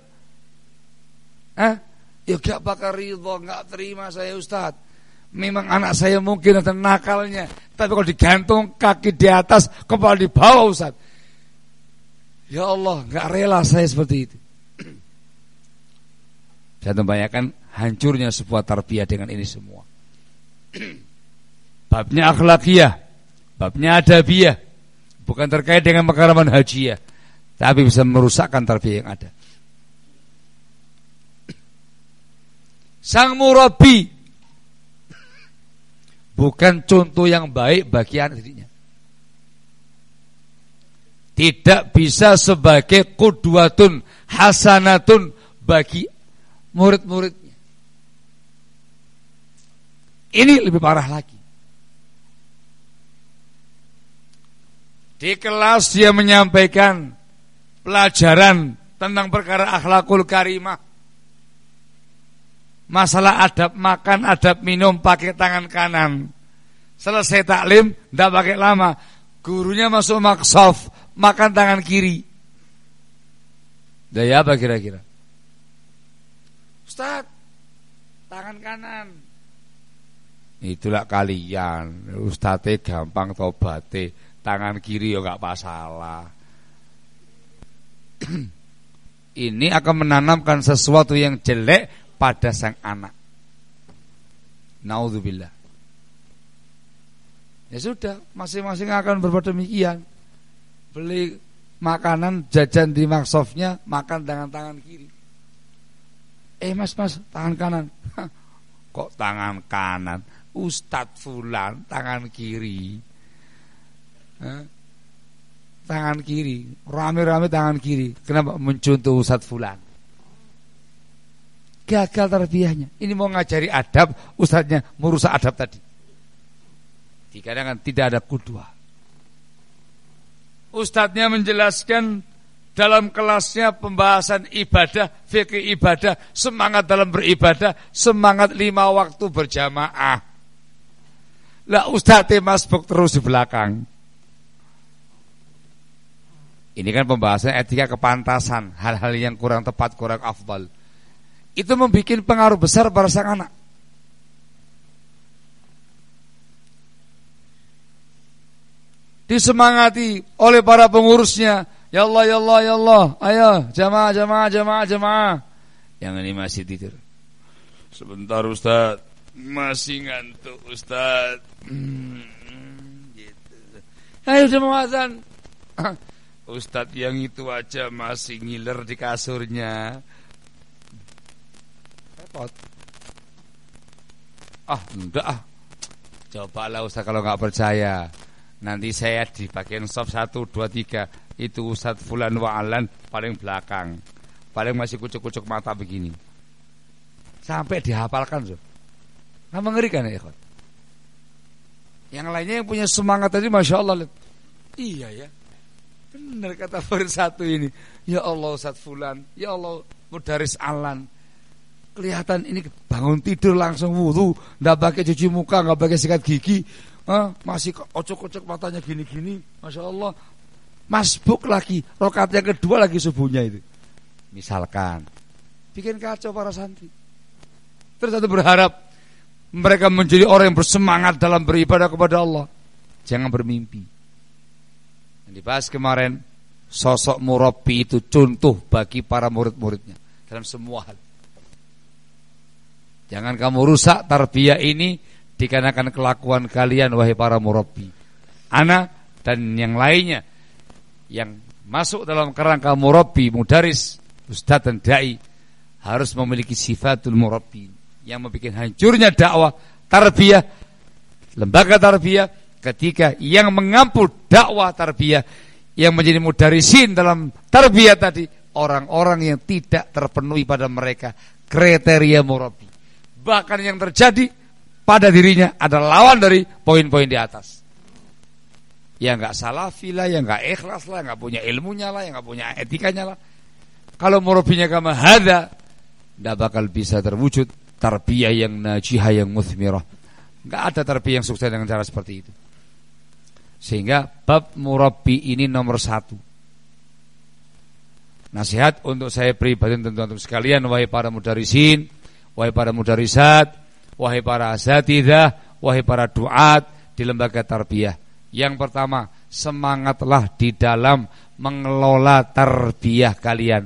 Ya gak bakal ridho, gak terima saya Ustaz. Memang anak saya mungkin ada nakalnya, tapi kalau digantung kaki di atas, kepala di bawah Ustaz. Ya Allah, gak rela saya seperti itu. Saya membayangkan hancurnya sebuah tarbiyah dengan ini semua. Babnya akhlakiyah, babnya adabiyah, bukan terkait dengan makaraman hajiyah, tapi bisa merusakkan tarbiyah yang ada. Sang murabbi bukan contoh yang baik bagi anak dirinya. Tidak bisa sebagai qudwatun hasanatun bagi murid-muridnya. Ini lebih parah lagi. Di kelas dia menyampaikan pelajaran tentang perkara akhlakul karimah, masalah adab makan, adab minum pakai tangan kanan. Selesai taklim, tidak pakai lama, gurunya masuk maksaf, makan tangan kiri. Daya apa kira-kira? Ustaz, tangan kanan. Itulah kalian, Ustaznya gampang tobaté, tangan kiri ya gak masalah. Ini akan menanamkan sesuatu yang jelek pada sang anak. Naudzubillah. Ya sudah, masing-masing akan berbuat demikian. Beli makanan, jajan di maksofnya, makan dengan tangan kiri. Mas, tangan kanan. Kok tangan kanan? Ustadz fulan tangan kiri. Tangan kiri, rame-rame tangan kiri. Kenapa? Mencontoh Ustadz fulan. Gagal tarbiyahnya. Ini mau ngajari adab, ustadznya merusak adab tadi. Dikatakan tidak ada qudwah. Ustadznya menjelaskan dalam kelasnya pembahasan ibadah, fikih ibadah, semangat dalam beribadah, semangat 5 waktu berjamaah. Lah ustadznya masbuk terus di belakang. Ini kan pembahasan etika kepantasan, hal-hal yang kurang tepat, kurang afdal. Itu membuat pengaruh besar pada sang anak. Disemangati oleh para pengurusnya. Ya Allah, ya Allah, ya Allah. Ayo, jamaah. Yang ini masih tidur. Sebentar Ustaz, masih ngantuk Ustaz. Gitu. Ayo jamaah azan. Ustaz yang itu aja masih ngiler di kasurnya. Repot. Enggak. Cobalah Ustaz kalau enggak percaya. Nanti saya di bagian saf 1, 2, 3. Itu Ustaz fulan wa'alan paling belakang. Paling masih kucuk-kucuk mata begini. Sampai dihafalkan, Sob. Nah, mengerikan ya, ikhwan. Yang lainnya yang punya semangat tadi Masya Allah. Iya ya, benar kata Farid satu ini. Ya Allah Ustaz fulan, ya Allah Mudaris Alan. Kelihatan ini bangun tidur langsung wudu, nggak pakai cuci muka, nggak pakai sikat gigi, masih ocok-ocok matanya gini-gini. Masya Allah. Masbuk lagi, rakaat yang kedua lagi subuhnya itu. Misalkan bikin kacau para santri. Terus satu berharap mereka menjadi orang yang bersemangat dalam beribadah kepada Allah. Jangan bermimpi. Yang dibahas kemarin, sosok murabbi itu contoh bagi para murid-muridnya dalam semua hal. Jangan kamu rusak tarbiyah ini dikarenakan kelakuan kalian wahai para murabbi. Ana dan yang lainnya yang masuk dalam kerangka murabbi, mudaris, ustaz dan dai harus memiliki sifatul murabbi yang membuat hancurnya dakwah tarbiyah, lembaga tarbiyah ketika yang mengampu dakwah tarbiyah yang menjadi mudarisin dalam tarbiyah tadi orang-orang yang tidak terpenuhi pada mereka kriteria murabbi. Bahkan yang terjadi pada dirinya adalah lawan dari poin-poin di atas. Yang enggak salafi lah, yang enggak ikhlas lah, enggak punya ilmunya lah, yang enggak punya etikanya lah. Kalau murabbinya kama hadza, enggak bakal bisa terwujud tarbiyah yang najihah, yang muthmirah. Enggak ada tarbiyah yang sukses dengan cara seperti itu. Sehingga bab murabbi ini nomor 1. Nasihat untuk saya pribadi dan teman-teman sekalian, wahai para mudarisin, wahai para mudarisat, wahai para asatidzah, wahai para duat di lembaga tarbiyah. Yang pertama, semangatlah di dalam mengelola tarbiyah kalian.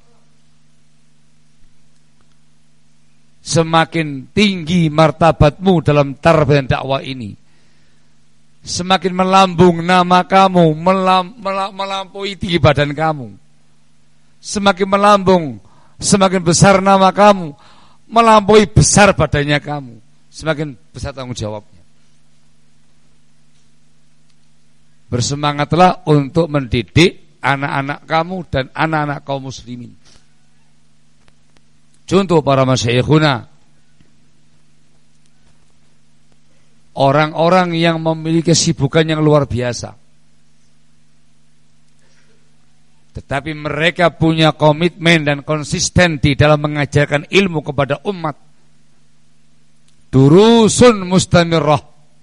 Semakin tinggi martabatmu dalam tarbiyah dakwah ini, semakin melambung nama kamu, melampaui tinggi badan kamu. Semakin melambung, semakin besar nama kamu, melampaui besar badannya kamu, semakin besar tanggung jawabnya. Bersemangatlah untuk mendidik anak-anak kamu dan anak-anak kaum muslimin. Contoh para masyayikhuna, orang-orang yang memiliki kesibukan yang luar biasa, tetapi mereka punya komitmen dan konsisten di dalam mengajarkan ilmu kepada umat. Durusun mustamirrah,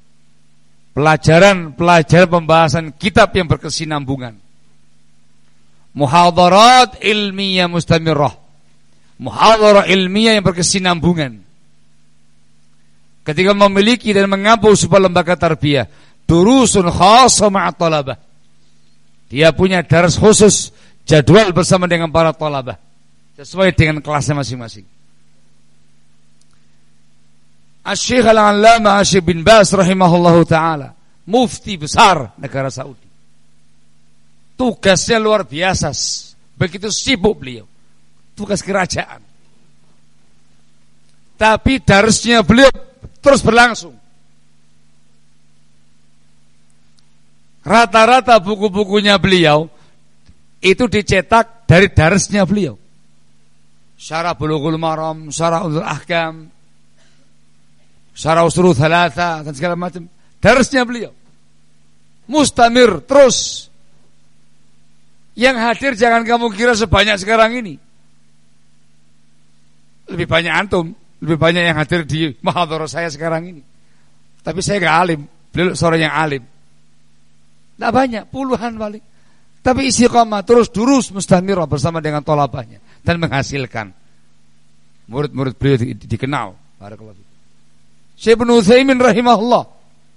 pelajaran pembahasan kitab yang berkesinambungan. Muhadharat ilmiah mustamirrah, muhadharah ilmiah yang berkesinambungan. Ketika memiliki dan mengampu sebuah lembaga tarbiyah, durusun khassa ma'at talabah, dia punya daras khusus, jadwal bersama dengan para talabah, sesuai dengan kelasnya masing-masing. Asy-Syaikh Al-'Allamah Syekh bin Baz rahimahullahu taala, mufti besar negara Saudi. Tugasnya luar biasa, begitu sibuk beliau, tugas kerajaan. Tapi darsnya beliau terus berlangsung. Rata-rata buku-bukunya beliau itu dicetak dari darsnya beliau. Syarah Bulughul Maram, Syarah Umdatul Ahkam, Syarah Ushul Thalatha dan segala macam. Darsnya beliau mustamir terus. Yang hadir jangan kamu kira sebanyak sekarang ini. Lebih banyak antum, lebih banyak yang hadir di muhadharah saya sekarang ini. Tapi saya enggak alim, beliau seorang yang alim. Tidak banyak, puluhan paling. Tapi istiqamah terus durus mustamirah bersama dengan thalabahnya dan menghasilkan murid-murid beliau dikenal. Barakallahu fiik. Syekh Ibnu Utsaimin rahimahullah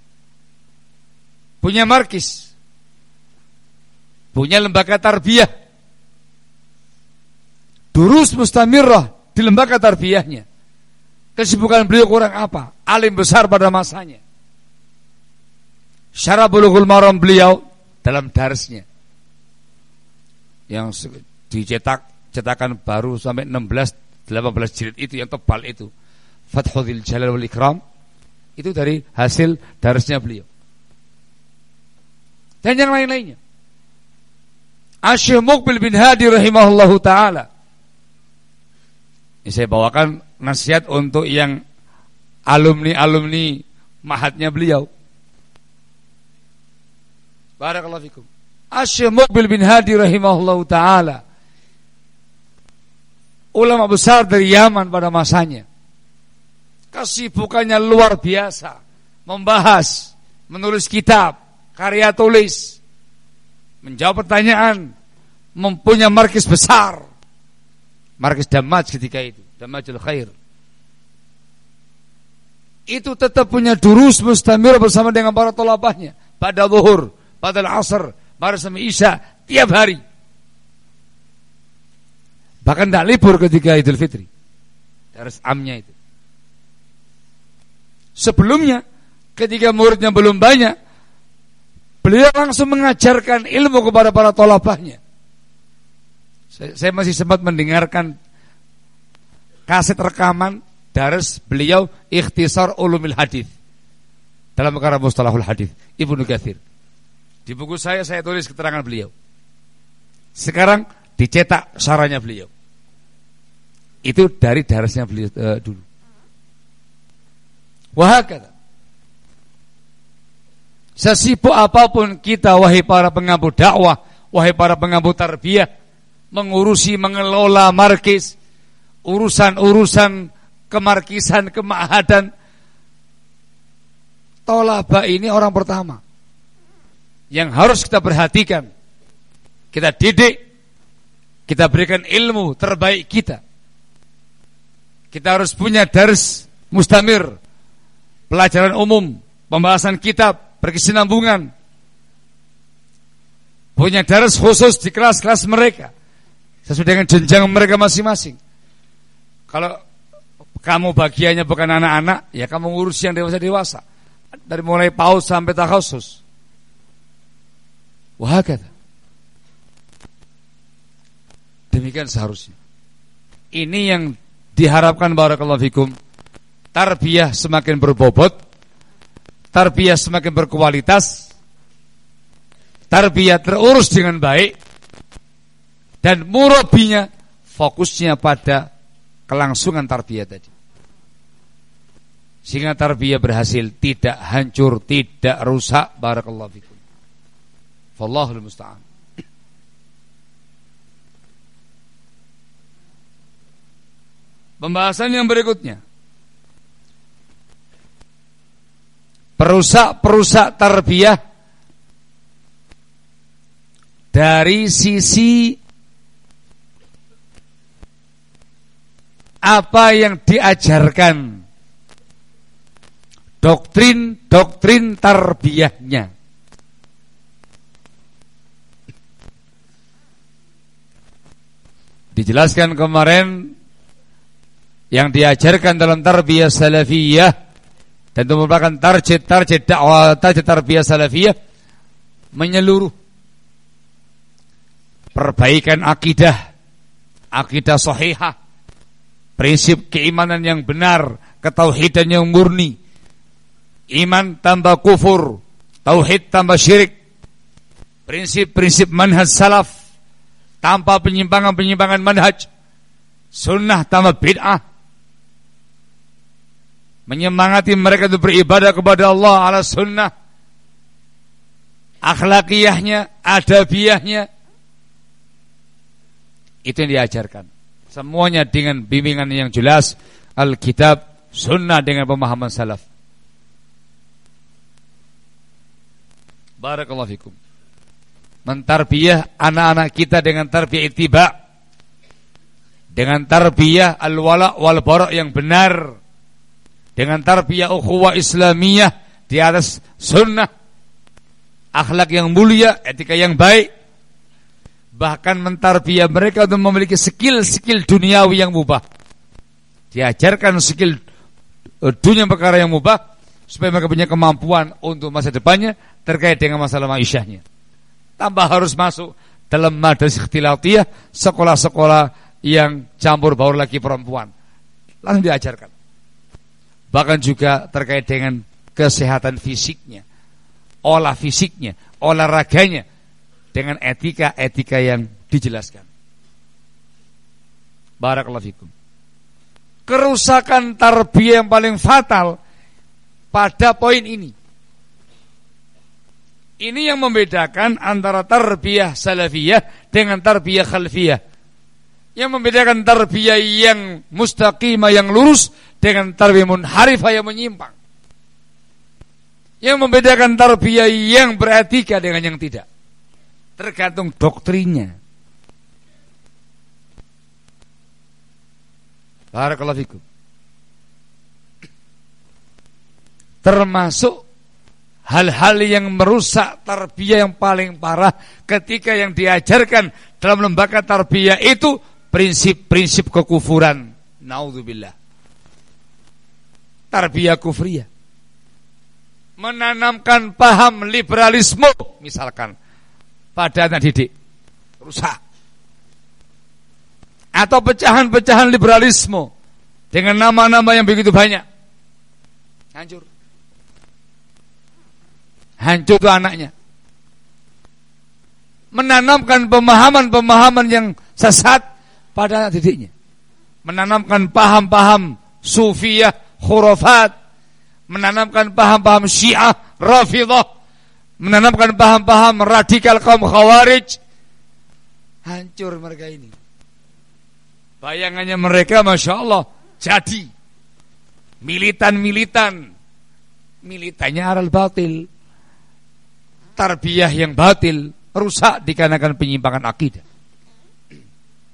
punya markis, punya lembaga tarbiyah, durus mustamirah di lembaga tarbiyahnya. Kesibukan beliau kurang apa? Alim besar pada masanya. Syarah Bulughul Maram beliau dalam darsnya yang cetakan baru sampai 18 jilid itu yang tebal itu, Fathul Jalal wal Ikram, itu dari hasil darsnya beliau. Dan yang lain-lainnya. Asy-Syaikh Muqbil bin Hadi rahimahullahu taala. Ini saya bawakan nasihat untuk yang alumni mahatnya beliau. Barakallahu fikum. Asy-Syaikh Muqbil bin Hadi rahimahullahu taala, ulama besar dari Yaman pada masanya. Kesibukannya luar biasa, membahas, menulis kitab, karya tulis, menjawab pertanyaan, mempunyai markis besar, markis Damaj ketika itu, Damajul Khair. Itu tetap punya durus mustamir bersama dengan para thalabahnya pada zuhur, pada asar, pada sampai isya, tiap hari. Bahkan tidak libur ketika Idul Fitri. Daras amnya itu. Sebelumnya, ketika muridnya belum banyak, beliau langsung mengajarkan ilmu kepada para thalabahnya. Saya masih sempat mendengarkan kaset rekaman daras beliau Ikhtisar Ulumil Hadis dalam perkara Mustalahul Hadis Ibnu Katsir. Di buku saya tulis keterangan beliau. Sekarang dicetak syarahnya beliau. Itu dari darasnya beliau dulu. Wahakata. Sesibuk apapun kita, wahai para pengampu dakwah, wahai para pengampu tarbiyah, mengurusi, mengelola markis, urusan-urusan kemarkisan, kemahadan, thalabah ini orang pertama yang harus kita perhatikan, kita didik, Kita berikan ilmu terbaik kita. Kita harus punya dars mustamir, pelajaran umum, pembahasan kitab, berkesinambungan. Punya dars khusus di kelas-kelas mereka, sesuai dengan jenjang mereka masing-masing. Kalau kamu bagiannya bukan anak-anak, ya kamu ngurus yang dewasa-dewasa. Dari mulai PAUD sampai takhasus. Wah, kata. Demikian seharusnya. Ini yang diharapkan barakallahu fikum. Tarbiyah semakin berbobot, tarbiyah semakin berkualitas, tarbiyah terurus dengan baik, dan murabinya fokusnya pada kelangsungan tarbiyah tadi. Sehingga tarbiyah berhasil, tidak hancur, tidak rusak. Barakallahu fikum. Wallahul musta'an. Pembahasan yang berikutnya, perusak tarbiyah dari sisi apa yang diajarkan, doktrin tarbiyahnya. Dijelaskan kemarin yang diajarkan dalam tarbiyah salafiyah, dan itu merupakan target dakwah, target tarbiyah salafiyah menyeluruh. Perbaikan akidah sahihah, prinsip keimanan yang benar, ketauhidan yang murni, iman tambah kufur, tauhid tambah syirik, prinsip-prinsip manhaj salaf tanpa penyimpangan manhaj, sunnah tambah bid'ah, menyemangati mereka untuk beribadah kepada Allah ala sunnah, akhlakiyahnya, adabiyahnya, itu yang diajarkan. Semuanya dengan bimbingan yang jelas, Alkitab, sunnah dengan pemahaman salaf. Barakallahu fikum. Mentarbiyah anak-anak kita dengan tarbiyah ittiba, dengan tarbiyah al-wala wal bara yang benar, dengan tarbiyah ukhuwah islamiyah di atas sunnah, akhlak yang mulia, etika yang baik. Bahkan mentarbiyah mereka untuk memiliki skill-skill duniawi yang mubah. Diajarkan skill dunia perkara yang mubah supaya mereka punya kemampuan untuk masa depannya terkait dengan masalah ma'isyahnya. Tambah harus masuk dalam madrasah ikhtilatiyah, sekolah-sekolah yang campur baur laki perempuan. Langsung diajarkan. Bahkan juga terkait dengan kesehatan fisiknya, olah fisiknya, olahraganya, dengan etika-etika yang dijelaskan. Barakallahu fikum. Kerusakan tarbiyah yang paling fatal pada poin ini. Ini yang membedakan antara tarbiyah salafiyah dengan tarbiyah khalfiyah. Yang membedakan tarbiyah yang mustaqimah, yang lurus, dengan tarbiyah munharifah yang menyimpang. Yang membedakan tarbiyah yang beretika dengan yang tidak. Tergantung doktrinnya. Barakallahu fikum. Termasuk hal-hal yang merusak tarbiyah yang paling parah ketika yang diajarkan dalam lembaga tarbiyah itu prinsip-prinsip kekufuran. Naudzubillah. Tarbiyah kufriyah. Menanamkan paham liberalisme misalkan pada anak didik, rusak. Atau pecahan-pecahan liberalisme dengan nama-nama yang begitu banyak, hancur. Hancur itu anaknya. Menanamkan pemahaman-pemahaman yang sesat pada anak didiknya. Menanamkan paham-paham sufiyah, khurafat, menanamkan paham-paham syiah, rafidah, menanamkan paham-paham radikal kaum khawarij. Hancur mereka ini. Bayangannya mereka Masya Allah jadi militan-militan. Militannya aral batil, tarbiyah yang batil, rusak dikarenakan penyimpangan akidah.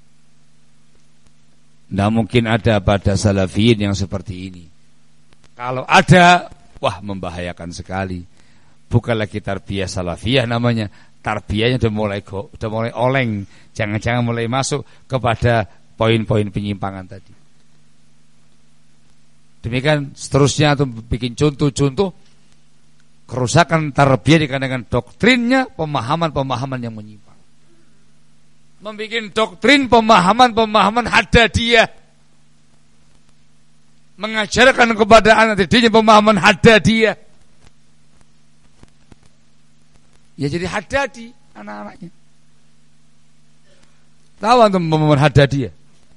Tidak mungkin ada pada salafiyin yang seperti ini. Kalau ada, wah membahayakan sekali. Bukan lagi tarbiyah salafiyah namanya, tarbiyahnya udah mulai oleng. Jangan-jangan mulai masuk kepada poin-poin penyimpangan tadi. Demikian seterusnya, atau bikin contoh-contoh kerusakan tarbiyah dikarenakan doktrinnya, pemahaman-pemahaman yang menyimpang. Membikin doktrin pemahaman-pemahaman hadadiyah, mengajarkan kepada anak didiknya pemahaman hadadiyah. Ya jadi hadadi anak-anaknya. Tahu antum pemahaman hadadiyah?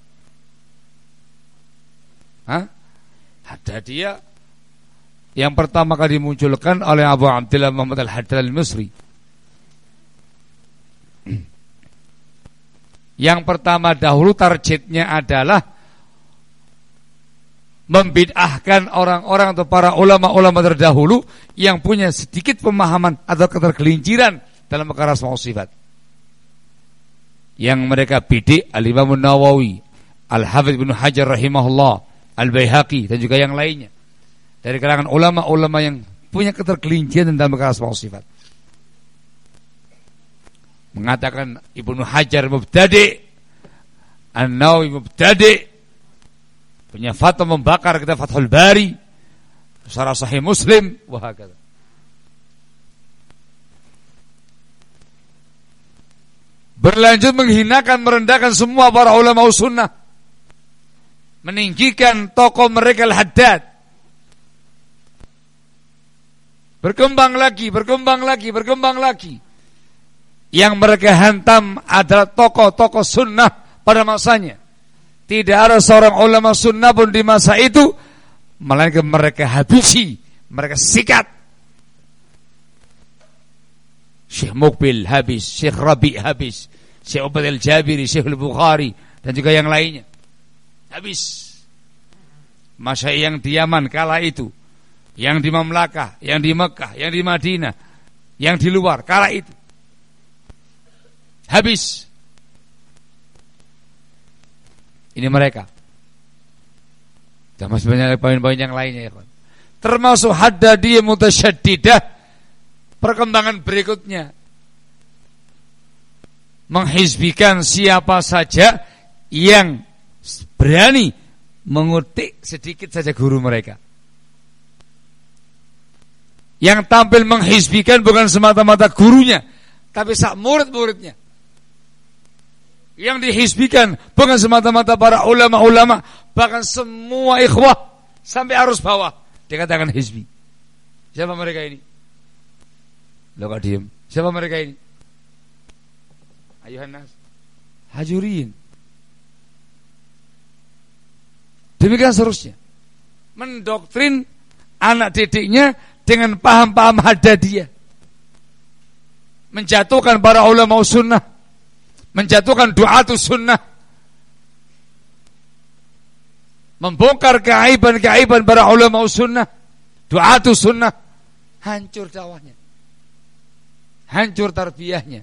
Hadadiyah yang pertama kali dimunculkan oleh Abu Abdullah Muhammad Al-Haddad Al-Misri. Yang pertama dahulu targetnya adalah membid'ahkan orang-orang atau para ulama-ulama terdahulu yang punya sedikit pemahaman atau ketergelinciran dalam perkara asma wa sifat. Yang mereka bidik Al-Imam Nawawi, Al-Hafidz Ibnu Hajar rahimahullah, Al-Baihaqi dan juga yang lainnya. Dari kalangan ulama-ulama yang punya ketergelinciran dalam perkara asma wa sifat. Mengatakan Ibnu Hajar mubtadi', An-Nawawi mubtadi', punya fatwa membakar kitab Fathul Bari, Syarah Sahih Muslim, wahakala. Berlanjut menghinakan, merendahkan semua para ulama sunnah, meninggikan tokoh mereka Al-Haddad. Berkembang lagi. Yang mereka hantam adalah tokoh-tokoh sunnah pada masanya. Tidak ada seorang ulama sunnah pun di masa itu, melainkan mereka habisi, mereka sikat. Syekh Muqbil habis, Syekh Rabi habis, Syekh Ubad Al-Jabiri, Syekh Al-Bukhari dan juga yang lainnya habis. Masyayikh yang di Yaman kala itu, yang di Mamlakah, yang di Mekah, yang di Madinah, yang di luar kala itu habis. Ini mereka. Dan masih banyak poin-poin yang lainnya, ya kawan. Termasuk haddadiyah mutasyaddidah. Perkembangan berikutnya, menghizbikan siapa saja yang berani mengutik sedikit saja guru mereka. Yang tampil menghizbikan bukan semata-mata gurunya, tapi sak murid-muridnya. Yang dihizbikan bukan semata-mata para ulama-ulama, bahkan semua ikhwah sampai arus bawah dikatakan hizbi. Siapa mereka ini? Lo kok diem? Siapa mereka ini? Ayuhan nas hajurin. Demikian seterusnya, mendoktrin anak didiknya dengan paham-paham hadadiyah, menjatuhkan para ulama sunnah, menjatuhkan du'atus sunnah, membongkar keaiban-keaiban para ulama sunnah, du'atus sunnah. Hancur dakwahnya, hancur tarbiyahnya.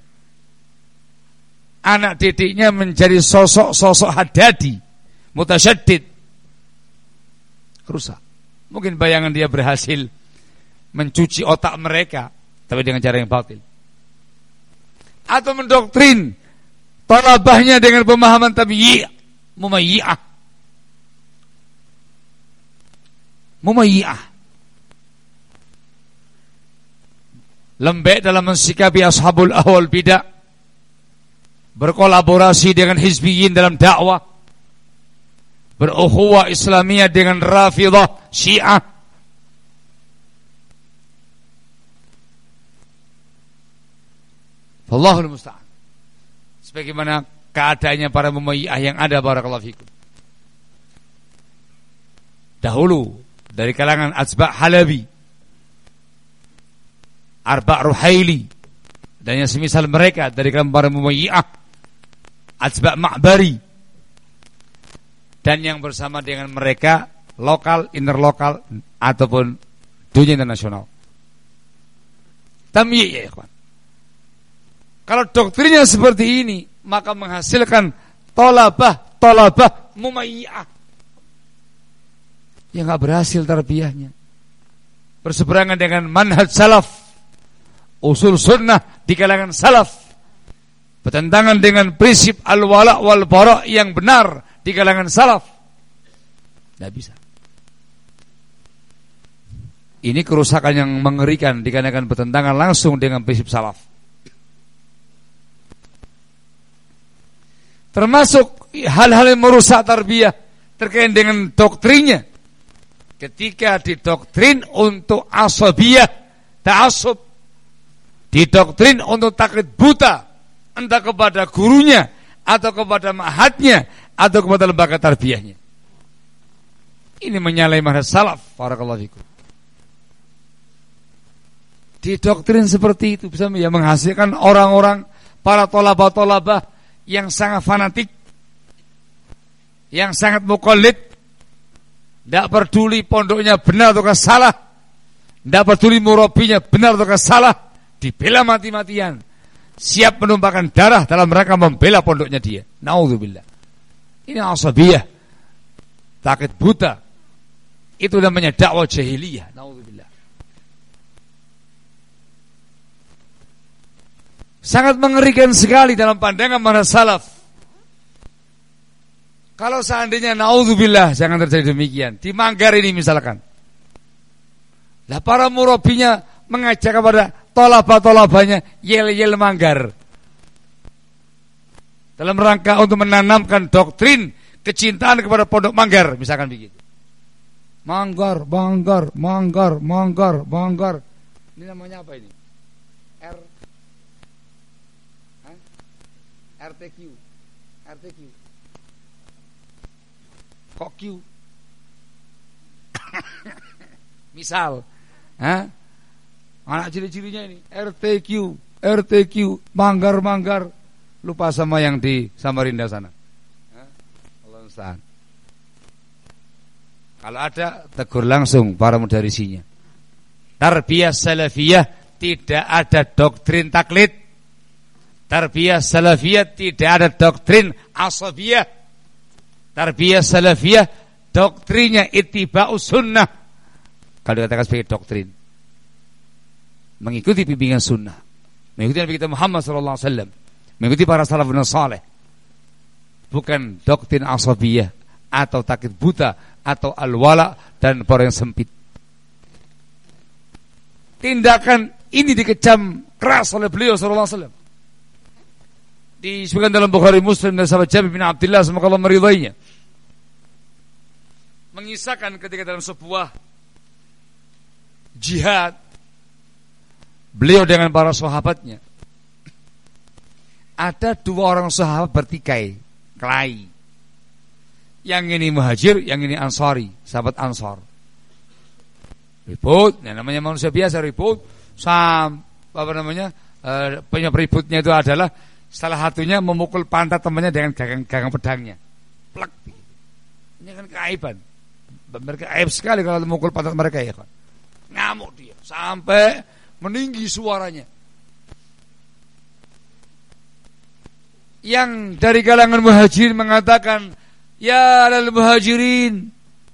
Anak didiknya menjadi sosok-sosok hadadi, mutasyaddid, rusak. Mungkin bayangan dia berhasil mencuci otak mereka, tapi dengan cara yang batil. Atau mendoktrin talabahnya dengan pemahaman tabi'iyah, mumayyiyah, lembek dalam mensikapi ashabul ahwal bidah, berkolaborasi dengan hizbiyin dalam dakwah, berukhuwah Islamiyah dengan Rafidah Syiah. Wallahul musta'an. Sebagaimana keadaannya para mumayyiyah yang ada, barakallahu fikum. Dahulu dari kalangan Atsba' Halabi, Arba' Ruhaili dan yang semisal mereka dari kalangan para mumayyiyah, Atsba' Ma'bari, dan yang bersama dengan mereka lokal, interlokal ataupun dunia internasional. Tamyi' ya ikhwan. Kalau doktrinnya seperti ini, maka menghasilkan tolabah mumayyi'ah. Yang enggak berhasil tarbiyahnya. Berseberangan dengan manhaj salaf, usul sunnah di kalangan salaf, bertentangan dengan prinsip al-wala' wal bara' yang benar di kalangan salaf. Tidak bisa. Ini kerusakan yang mengerikan dikarenakan bertentangan langsung dengan prinsip salaf. Termasuk hal-hal yang merusak tarbiyah terkait dengan doktrinnya. Ketika didoktrin untuk asabiyah, ta'assub, didoktrin untuk taklid buta, entah kepada gurunya atau kepada ma'hadnya atau kepada lembaga tarbiyahnya. Ini menyalahi manhaj salaf. Barakallahu fikum. Didoktrin seperti itu bisa menghasilkan orang-orang, para tolabah-tolabah yang sangat fanatik, yang sangat muqallid, tidak peduli pondoknya benar atau salah, tidak peduli murabinya benar atau salah, dibela mati-matian, siap menumpahkan darah dalam rangka membela pondoknya dia. Naudzubillah. Ini asabiyah, taklid buta. Itu namanya dakwah jahiliyah. Naudzubillah. Sangat mengerikan sekali dalam pandangan manhaj salaf. Kalau seandainya naudzubillah jangan terjadi demikian. Di Manggar ini misalkan. Lah para murabinya mengajak kepada tolabah-tolabahnya yel-yel Manggar. Dalam rangka untuk menanamkan doktrin kecintaan kepada pondok Manggar, misalkan begitu. Manggar, Manggar, Manggar, Manggar, Manggar. Ini namanya apa ini? RTQ. Kok Q? Misal, anak ciri-cirinya ini RTQ, Manggar, lupa sama yang di Samarinda sana. Allah musta'an. Kalau ada tegur langsung para mudarisinya. Tarbiyah salafiyah tidak ada doktrin taklid. Tarbiyah salafiyah tidak ada doktrin asabiyah. Tarbiyah salafiyah doktrinnya ittiba'us sunnah. Kalau dikatakan sebagai doktrin, mengikuti bimbingan sunnah, mengikuti Nabi kita Muhammad SAW, mengikuti para salafun saleh. Bukan doktrin asabiyah atau taklid buta atau al-wala dan para yang sempit. Tindakan ini dikecam keras oleh beliau SAW. Disebutkan dalam Bukhari Muslim dan sahabat Jabir bin Abdullah, semoga Allah meridainya, mengisahkan ketika dalam sebuah jihad beliau dengan para sahabatnya, ada dua orang sahabat bertikai kelahi, yang ini muhajir, yang ini ansari, sahabat ansar. Ribut, namanya manusia biasa ribut, penyebab ributnya itu adalah salah satunya memukul pantat temannya dengan gagang pedangnya. Plak. Ini kan keaiban. Mereka aib sekali kalau memukul pantat mereka, ya kan. Ngamuk dia sampai meninggi suaranya. Yang dari kalangan muhajirin mengatakan, "Ya alal muhajirin."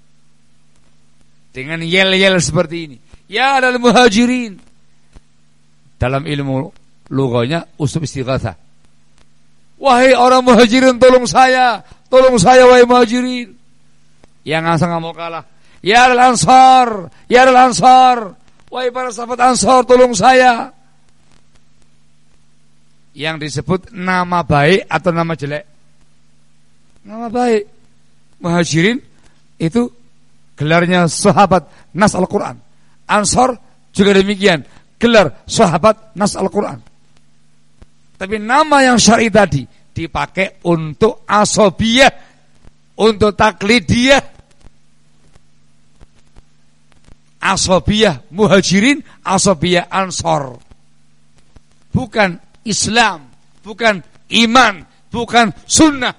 Dengan yel-yel seperti ini. "Ya alal muhajirin." Dalam ilmu lughahnya uslub istighatsah. Wahai orang muhajirin, tolong saya wahai muhajirin. Yang asal nggak mau kalah, ya al-ansar, wahai para sahabat ansar, tolong saya. Yang disebut nama baik atau nama jelek? Nama baik. Muhajirin itu gelarnya sahabat nas Al-Quran. Ansar juga demikian, gelar sahabat nas Al-Quran. Tapi nama yang syar'i tadi dipakai untuk asabiyah, untuk taklidiyah. Asabiyah muhajirin, asabiyah ansar. Bukan Islam, bukan iman, bukan sunnah.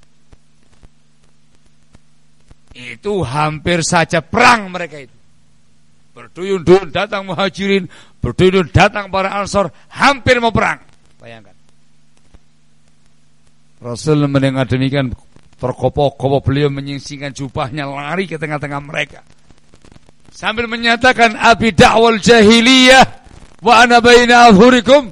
Itu hampir saja perang mereka itu. Berduyun-duyun datang muhajirin, berduyun datang para ansar, hampir mau perang. Bayangkan. Rasul mendengar demikian Terkopoh-kopoh beliau menyingsingkan jubahnya, lari ke tengah-tengah mereka sambil menyatakan abi da'wal jahiliyah wa ana baina adhurikum.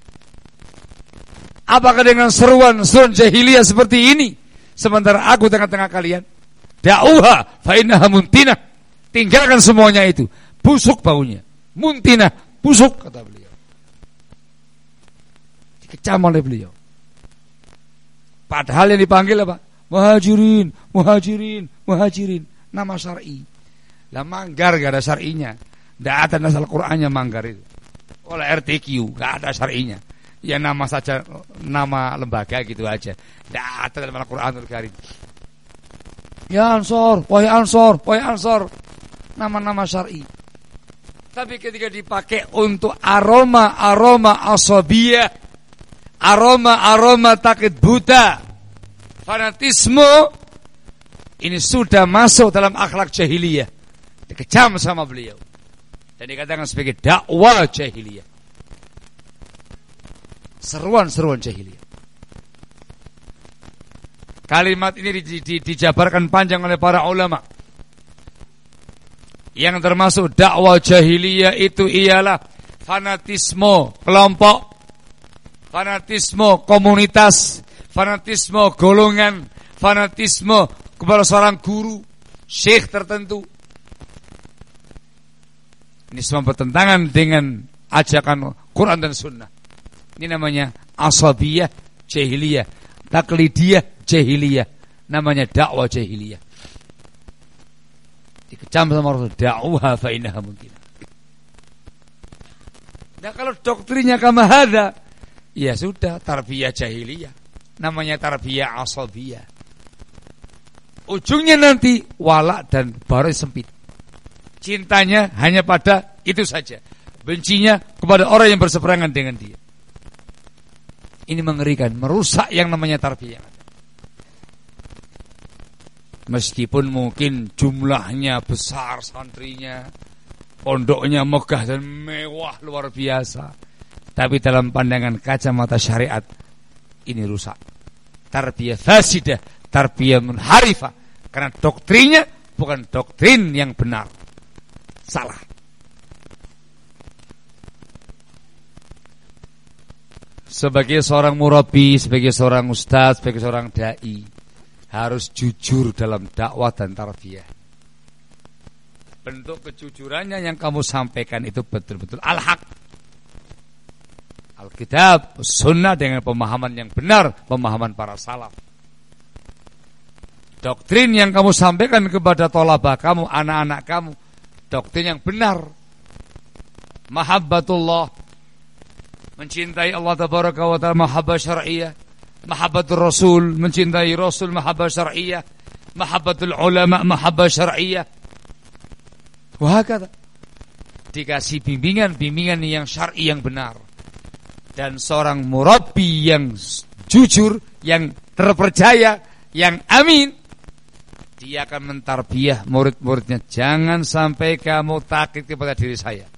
Apakah dengan seruan jahiliyah seperti ini sementara aku tengah-tengah kalian? Da'uha fa innaha muntinah. Tinggalkan semuanya itu, busuk baunya. Muntinah, busuk, kata beliau. Dikecam oleh beliau. Padahal yang dipanggil apa? Muhajirin, muhajirin, muhajirin. Nama syar'i. Lah manggar gak ada syar'inya. Tidak ada nasal Qur'annya manggar itu. Oleh RTQ gak ada syar'inya. Ya nama saja, nama lembaga gitu aja. Tidak ada dalam Al-Qur'anul Karim. Ya Ansor, wahai Ansor, wahai Ansor. Nama-nama syar'i. Tapi ketika dipakai untuk aroma-aroma asabiyah, aroma-aroma takid buta, fanatisme, ini sudah masuk dalam akhlak jahiliyah. Dikecam sama beliau dan dikatakan sebagai dakwah jahiliyah, seruan-seruan jahiliyah. Kalimat ini dijabarkan panjang oleh para ulama. Yang termasuk dakwah jahiliyah itu ialah fanatisme kelompok, fanatisme komunitas, fanatisme golongan, fanatisme kepada seorang guru, syekh tertentu. Ini semua bertentangan dengan ajakan Quran dan Sunnah. Ini namanya asabiyah jahiliyah, taklidiyah jahiliyah, namanya dakwah jahiliyah. Dikecam sama Rasul, da'uha fa innaha muntinah. Nah kalau doktrinnya kama hadza, ya sudah tarbiyah jahiliyah, namanya tarbiyah asabiyah. Ujungnya nanti walak dan bara sempit. Cintanya hanya pada itu saja, bencinya kepada orang yang berseberangan dengan dia. Ini mengerikan, merusak yang namanya tarbiyah. Meskipun mungkin jumlahnya besar santrinya, pondoknya megah dan mewah luar biasa, tapi dalam pandangan kacamata syariat ini rusak. Tarbiyah fasidah, tarbiyah munharifah, karena doktrinnya bukan doktrin yang benar, salah. Sebagai seorang murabi, sebagai seorang ustaz, sebagai seorang dai, harus jujur dalam dakwah dan tarbiyah. Bentuk kejujurannya yang kamu sampaikan itu betul-betul al-haq, Alkitab, Sunnah dengan pemahaman yang benar, pemahaman para salaf. Doktrin yang kamu sampaikan kepada thalabah kamu, anak-anak kamu, doktrin yang benar. Mahabbatullah, mencintai Allah tabaraka wa ta'ala, mahabbah syar'iyyah. Mahabbatul Rasul, mencintai Rasul, mahabbah syar'iyyah. Mahabbatul ulama, mahabbah syar'iyyah. Wah kata, dikasih bimbingan yang syar'i yang benar. Dan seorang murabbi yang jujur, yang terpercaya, yang amin, dia akan mentarbiyah murid-muridnya. Jangan sampai kamu taklid kepada diri saya.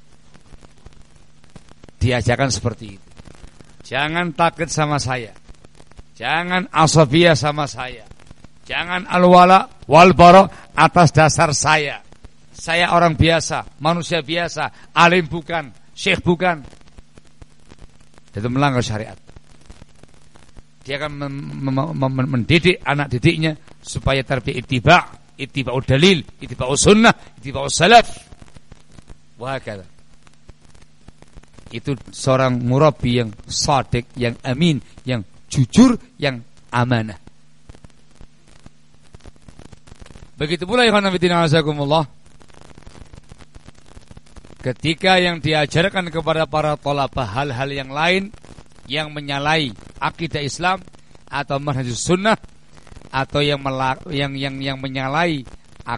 Diajarkan seperti itu. Jangan taklid sama saya. Jangan asabiyah sama saya. Jangan al-wala wal bara atas dasar saya. Saya orang biasa, manusia biasa, alim bukan, syekh bukan. Itu melanggar syariat. Dia akan mendidik anak didiknya supaya tarbiyah ittiba'ud dalil, ittiba'us sunnah, ittiba'us salaf. Wah kata. Itu seorang murabbi yang shadiq, yang amin, yang jujur, yang amanah. Begitu pula ya khonafidina azakumullah, ketika yang diajarkan kepada para thalabah hal-hal yang lain yang menyalahi akidah Islam atau manhaj sunnah, atau yang menyalahi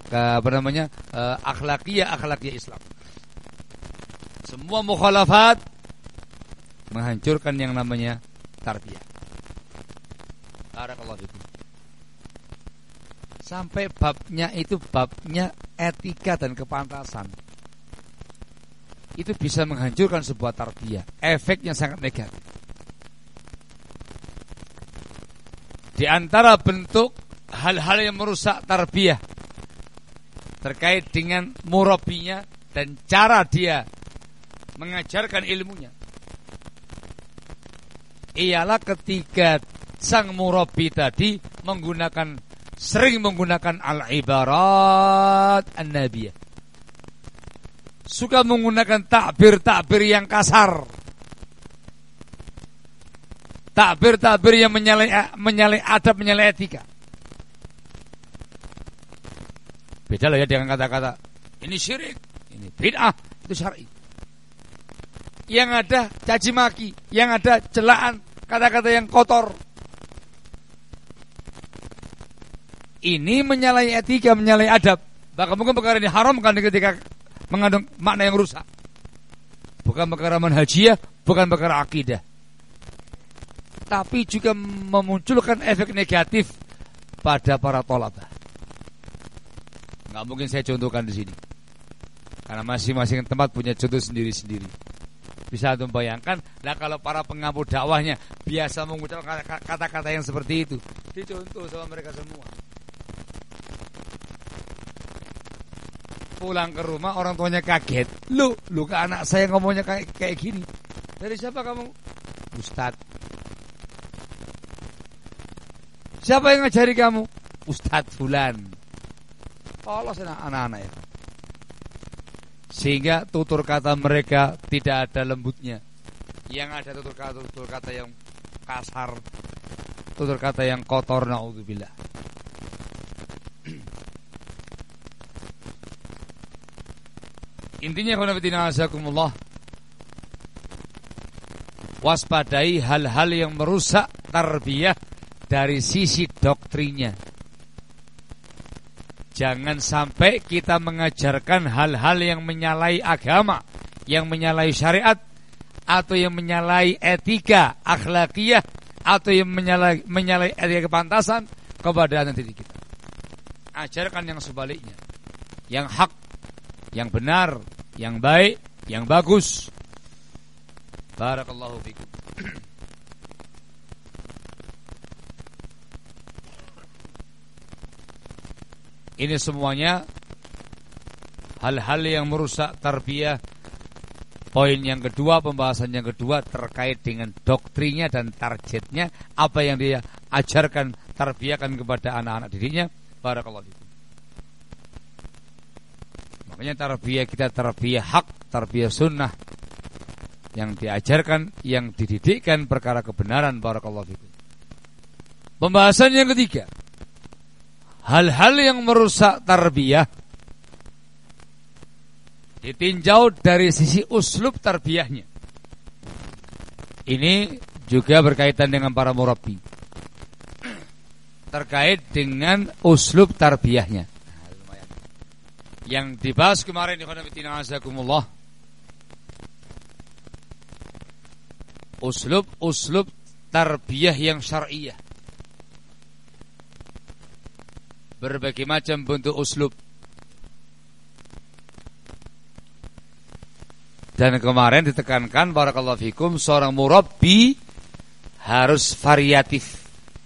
akhlakiyah Islam, semua mukhalafat menghancurkan yang namanya tarbiyah. Barakallahu fikum. Sampai babnya itu babnya etika dan kepantasan. Itu bisa menghancurkan sebuah tarbiyah. Efeknya sangat negatif. Di antara bentuk hal-hal yang merusak tarbiyah terkait dengan murabbinya dan cara dia mengajarkan ilmunya, ialah ketika sang murabbi tadi sering menggunakan al-ibarat an-nabiyah, suka menggunakan takbir-takbir yang kasar, takbir-takbir yang menyalahi adab, menyalahi etika. Beda lah ya dengan kata-kata ini syirik, ini bid'ah, itu syar'i. Yang ada caci maki, yang ada celaan, kata-kata yang kotor. Ini menyalahi etika, menyalahi adab. Bahkan mungkin perkara ini haram kan ketika mengandung makna yang rusak. Bukan perkara manhajiyah, bukan perkara akidah, tapi juga memunculkan efek negatif pada para thalabah. Nggak mungkin saya contohkan di sini, karena masing-masing tempat punya contoh sendiri-sendiri. Bisa antum bayangkan, nah kalau para pengampu dakwahnya biasa mengucapkan kata-kata yang seperti itu, dicontoh sama mereka semua. Pulang ke rumah orang tuanya kaget, lu ke anak saya ngomongnya kayak gini. Dari siapa kamu? Ustadz. Siapa yang ngajari kamu? Ustadz fulan. Allah anak-anak ya. Sehingga tutur kata mereka tidak ada lembutnya. Yang ada tutur kata yang kasar, tutur kata yang kotor, naudzubillah. Intinya khonafidina azakumullah, waspadai hal-hal yang merusak tarbiyah dari sisi doktrinnya. Jangan sampai kita mengajarkan hal-hal yang menyalahi agama, yang menyalahi syariat, atau yang menyalahi etika akhlakiyah, atau yang menyalahi etika kepantasan kepada anak didik kita. Ajarkan yang sebaliknya, yang hak, yang benar, yang baik, yang bagus. Barakallahu fikum. Ini semuanya hal-hal yang merusak tarbiyah. Poin yang kedua, pembahasan yang kedua terkait dengan doktrinnya dan targetnya, apa yang dia ajarkan, tarbiyahkan kepada anak-anak didiknya. Barakallahu fikum. Makanya tarbiyah kita tarbiyah hak, tarbiyah sunnah, yang diajarkan, yang dididikkan perkara kebenaran. Barakallahu fikum. Pembahasan yang ketiga, hal-hal yang merusak tarbiyah ditinjau dari sisi uslub tarbiyahnya. Ini juga berkaitan dengan para murabbi, terkait dengan uslub tarbiyahnya. Yang dibahas kemarin ikhwanafitina azakumullah, uslub tarbiyah yang syar'iyah. Berbagai macam bentuk uslub. Dan kemarin ditekankan barakallahu fikum, seorang murabbi harus variatif,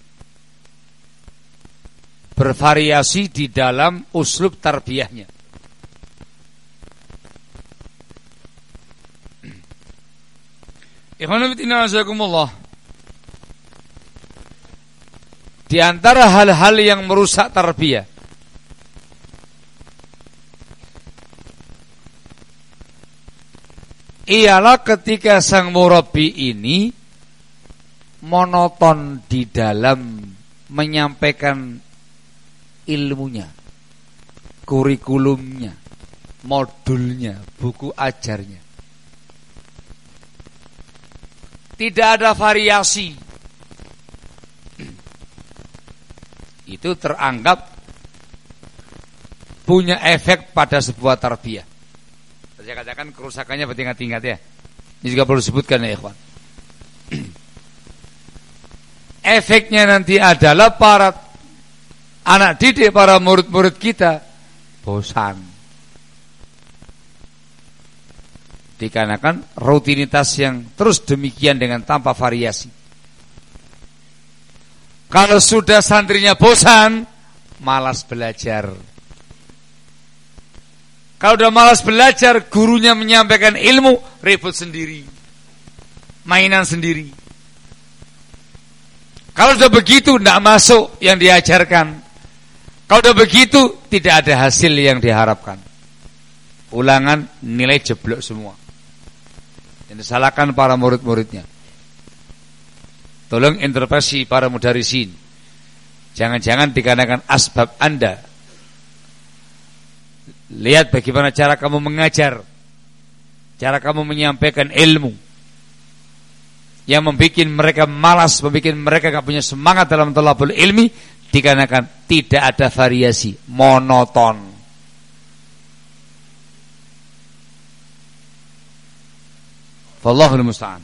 bervariasi di dalam uslub tarbiyahnya. Ikhwanuddin azakumullah, di antara hal-hal yang merusak tarbiyah ialah ketika sang murabbi ini monoton di dalam menyampaikan ilmunya, kurikulumnya, modulnya, buku ajarnya. Tidak ada variasi. Itu teranggap punya efek pada sebuah tarbiyah. Saya katakan kerusakannya bertingkat-tingkat ya. Ini juga perlu disebutkan ya ikhwan. Efeknya nanti adalah para anak didik, para murid-murid kita bosan. Dikarenakan rutinitas yang terus demikian dengan tanpa variasi. Kalau sudah santrinya bosan, malas belajar. Kalau udah malas belajar, gurunya menyampaikan ilmu, ribut sendiri, mainan sendiri. Kalau udah begitu, tidak masuk yang diajarkan. Kalau udah begitu, tidak ada hasil yang diharapkan. Ulangan, nilai jeblok semua. Yang disalahkan para murid-muridnya. Tolong intervensi para mudarisin. Jangan-jangan dikarenakan asbab Anda. Lihat bagaimana cara kamu mengajar, cara kamu menyampaikan ilmu, yang membuat mereka malas, membuat mereka gak punya semangat dalam thalabul ilmi, dikarenakan tidak ada variasi, monoton. Wallahul musta'an.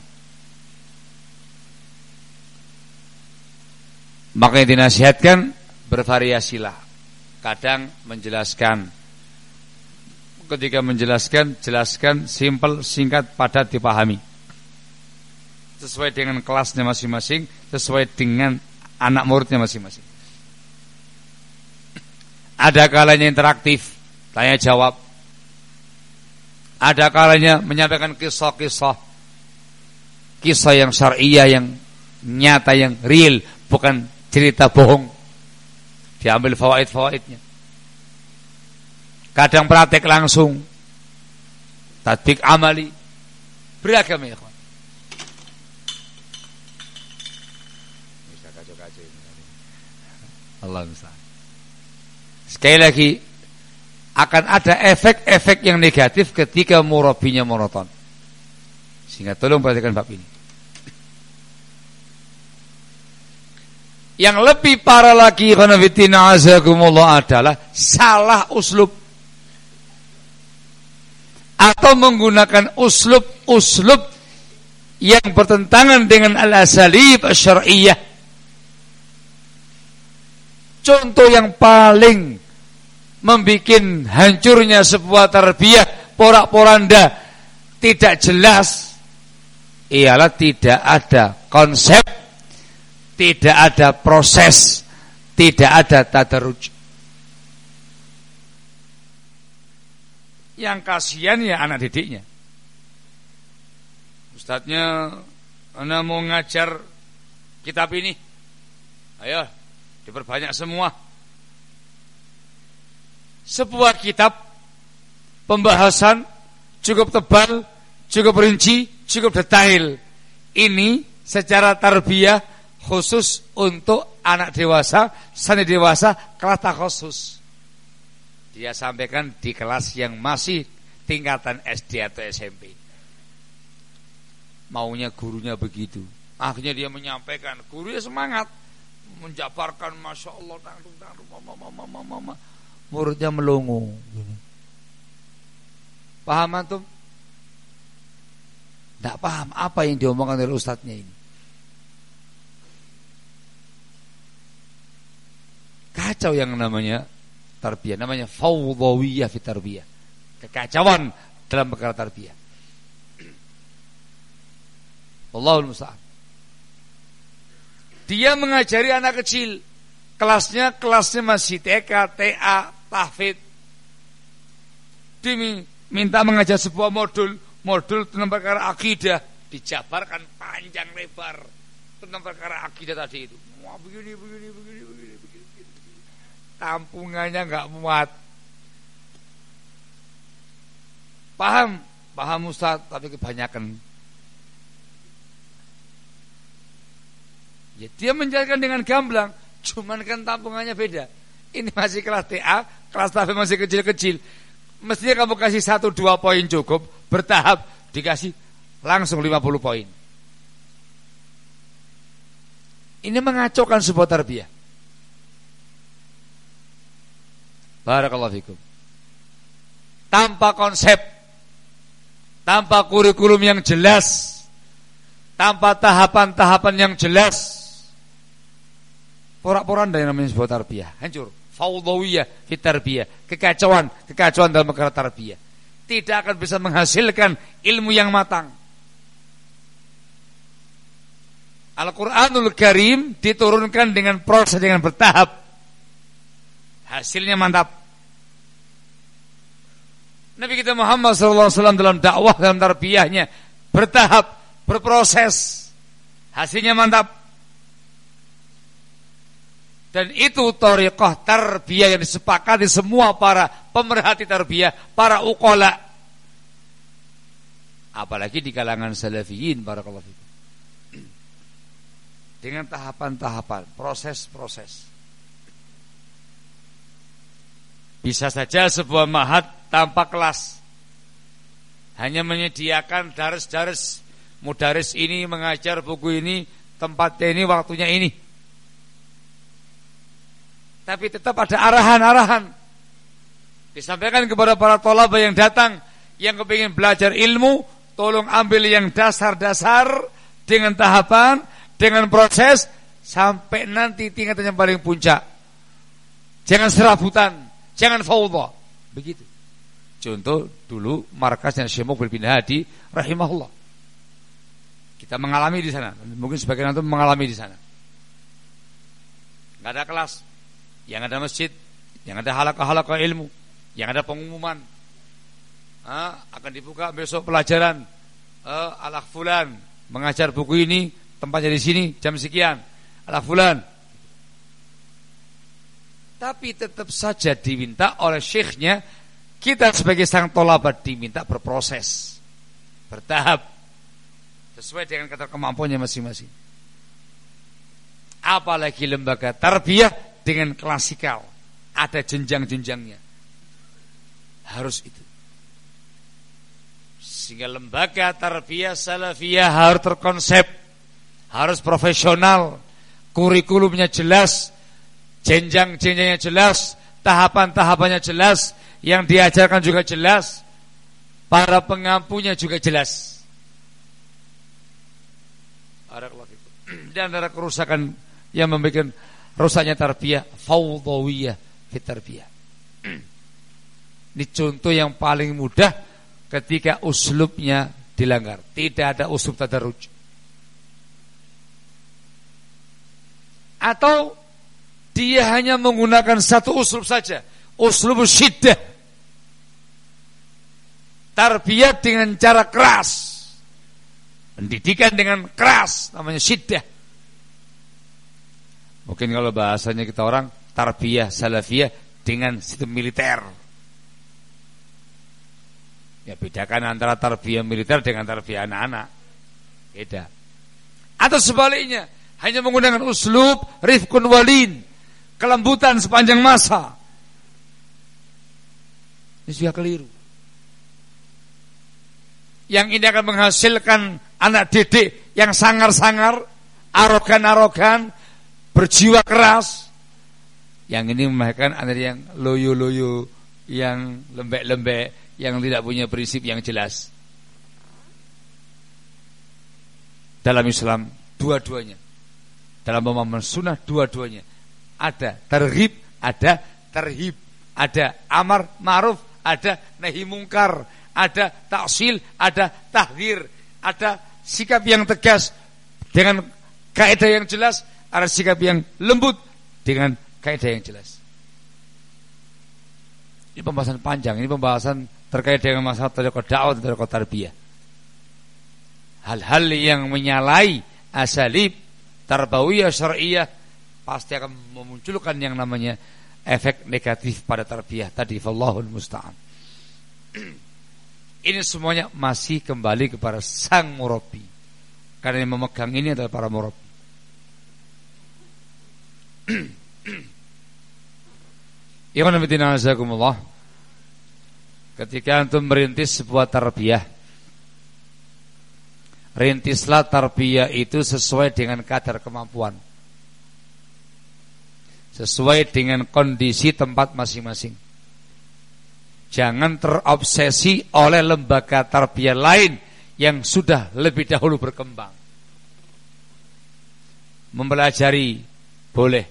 Makanya dinasihatkan bervariasilah. Kadang menjelaskan, ketika menjelaskan, jelaskan simple, singkat, padat, dipahami. Sesuai dengan kelasnya masing-masing, sesuai dengan anak muridnya masing-masing. Ada kalanya interaktif, tanya jawab. Ada kalanya menyampaikan kisah-kisah, kisah yang syariah, yang nyata, yang real, bukan cerita bohong. Diambil fawaid-fawaidnya. Kadang praktek langsung, tatbik amali, beragam ya kawan. Bisa kacau-kacau ini. Allah Ta'ala. Sekali lagi, akan ada efek-efek yang negatif ketika murabinya monoton. Sehingga tolong perhatikan bab ini. Yang lebih parah lagi, khanafitina azakumullah, adalah salah uslub. Atau menggunakan uslub-uslub yang bertentangan dengan al-asalib asy-syar'iyyah. Contoh yang paling membuat hancurnya sebuah tarbiyah porak-poranda, tidak jelas, ialah tidak ada konsep, tidak ada proses, tidak ada tadarruj. Yang kasihan ya anak didiknya. Ustadznya, ana mau ngajar kitab ini, ayo diperbanyak semua. Sebuah kitab pembahasan cukup tebal, cukup rinci, cukup detail. Ini secara tarbiyah khusus untuk anak dewasa, santri dewasa, kelas takhusus. Dia sampaikan di kelas yang masih tingkatan SD atau SMP. Maunya gurunya begitu. Akhirnya dia menyampaikan, gurunya semangat, menjabarkan, masya Allah, mama. Muridnya melongo. Paham antum? Tidak paham apa yang diomongkan oleh ustadznya ini. Kacau yang namanya tarbiyah, namanya fawdawiyah fi tarbiyah. Kekacauan dalam perkara tarbiyah. Allahul musta'an. Dia mengajari anak kecil, kelasnya masih TK, TA, tahfidz. Diminta mengajar sebuah modul tentang perkara akidah, dijabarkan panjang lebar tentang perkara akidah tadi itu. Wah, begini. Tampungannya enggak muat. Paham Ustaz, tapi kebanyakan. Ya, dia menjelaskan dengan gamblang, cuman kan tampungannya beda. Ini masih kelas TA, kelas tahfidz masih kecil-kecil. Mestinya kamu kasih 1-2 poin cukup, bertahap dikasih langsung 50 poin. Ini mengacaukan sebuah tarbiyah. Barakallahu fikum. Tanpa konsep, tanpa kurikulum yang jelas, tanpa tahapan-tahapan yang jelas, porak-poranda yang namanya sebuah tarbiyah, hancur. Fawdawiyah fi tarbiyah, kekacauan dalam perkara tarbiyah. Tidak akan bisa menghasilkan ilmu yang matang. Al-Qur'anul Karim diturunkan dengan proses, dengan bertahap. hasilnya mantap. Nabi kita Muhammad SAW dalam dakwah, dalam tarbiyahnya bertahap, berproses, hasilnya mantap. Dan itu thariqah tarbiyah yang disepakati semua para pemerhati tarbiyah, para uqala. Apalagi di kalangan salafiyin, barakallahu fikum. Dengan tahapan-tahapan, proses-proses. Bisa saja sebuah ma'had tanpa kelas, hanya menyediakan daris-daris, mudaris ini mengajar buku ini, tempatnya ini, waktunya ini. Tapi tetap ada arahan-arahan disampaikan kepada para thalabah yang datang, yang kepingin belajar ilmu. Tolong ambil yang dasar-dasar dengan tahapan, dengan proses, sampai nanti tingkatan yang paling puncak. Jangan serabutan, jangan fawdha. Begitu. Contoh dulu markasnya Syekh Muqbil bin Hadi rahimahullah. Kita mengalami di sana. Mungkin sebagian antum mengalami di sana. Enggak ada kelas, yang ada masjid, yang ada halaqah-halaqah ilmu, yang ada pengumuman. Akan dibuka besok pelajaran Al-Akh Fulan mengajar buku ini, tempatnya di sini jam sekian. Al-Akh Fulan. Tapi tetap saja diminta oleh syekhnya, kita sebagai sang thalabah diminta berproses, bertahap, sesuai dengan kadar kemampuannya masing-masing. Apalagi lembaga tarbiyah dengan klasikal, ada jenjang-jenjangnya. Harus itu. Sehingga lembaga tarbiyah salafiyah harus terkonsep, harus profesional, kurikulumnya jelas, jenjang-jenjangnya jelas, tahapan-tahapannya jelas, yang diajarkan juga jelas, para pengampunya juga jelas. Dan ada kerusakan yang membuat rusaknya tarbiyah, fawdawiyah fit tarbiyah. Ini contoh yang paling mudah ketika uslubnya dilanggar. Tidak ada uslub tadarruj. Atau dia hanya menggunakan satu uslub saja, uslub syiddah. Tarbiyah dengan cara keras, pendidikan dengan keras, namanya syiddah. Mungkin kalau bahasanya kita orang, tarbiyah salafiyah dengan sistem militer. Ya, bedakan antara tarbiyah militer dengan tarbiyah anak-anak. Beda. Atau sebaliknya, hanya menggunakan uslub rifqun walin, kelembutan sepanjang masa. Ini sudah keliru. Yang ini akan menghasilkan anak didik yang sangar-sangar, arogan-arogan, berjiwa keras. Yang ini melahirkan anak yang loyo-loyo, yang lembek-lembek, yang tidak punya prinsip yang jelas. Dalam Islam dua-duanya, dalam pemahaman sunnah dua-duanya, ada targhib, ada tarhib, ada amar ma'ruf, ada nahi mungkar, ada taksil, ada tahdzir, ada sikap yang tegas dengan kaidah yang jelas, ada sikap yang lembut dengan kaidah yang jelas. Ini pembahasan panjang, ini pembahasan terkait dengan masalah thariqah dakwah dan thariqah tarbiyah. Hal-hal yang menyalahi asalib tarbawiyah syar'iyyah pasti akan memunculkan yang namanya efek negatif pada tarbiyah tadi. Wallahul musta'an. Ini semuanya masih kembali kepada sang murabbi, karena yang memegang ini adalah para murabbi. Ikhwan fillah azakumullah, ketika antum merintis sebuah tarbiyah, rintislah tarbiyah itu sesuai dengan kadar kemampuan, sesuai dengan kondisi tempat masing-masing. Jangan terobsesi oleh lembaga tarbiyah lain yang sudah lebih dahulu berkembang. Mempelajari boleh,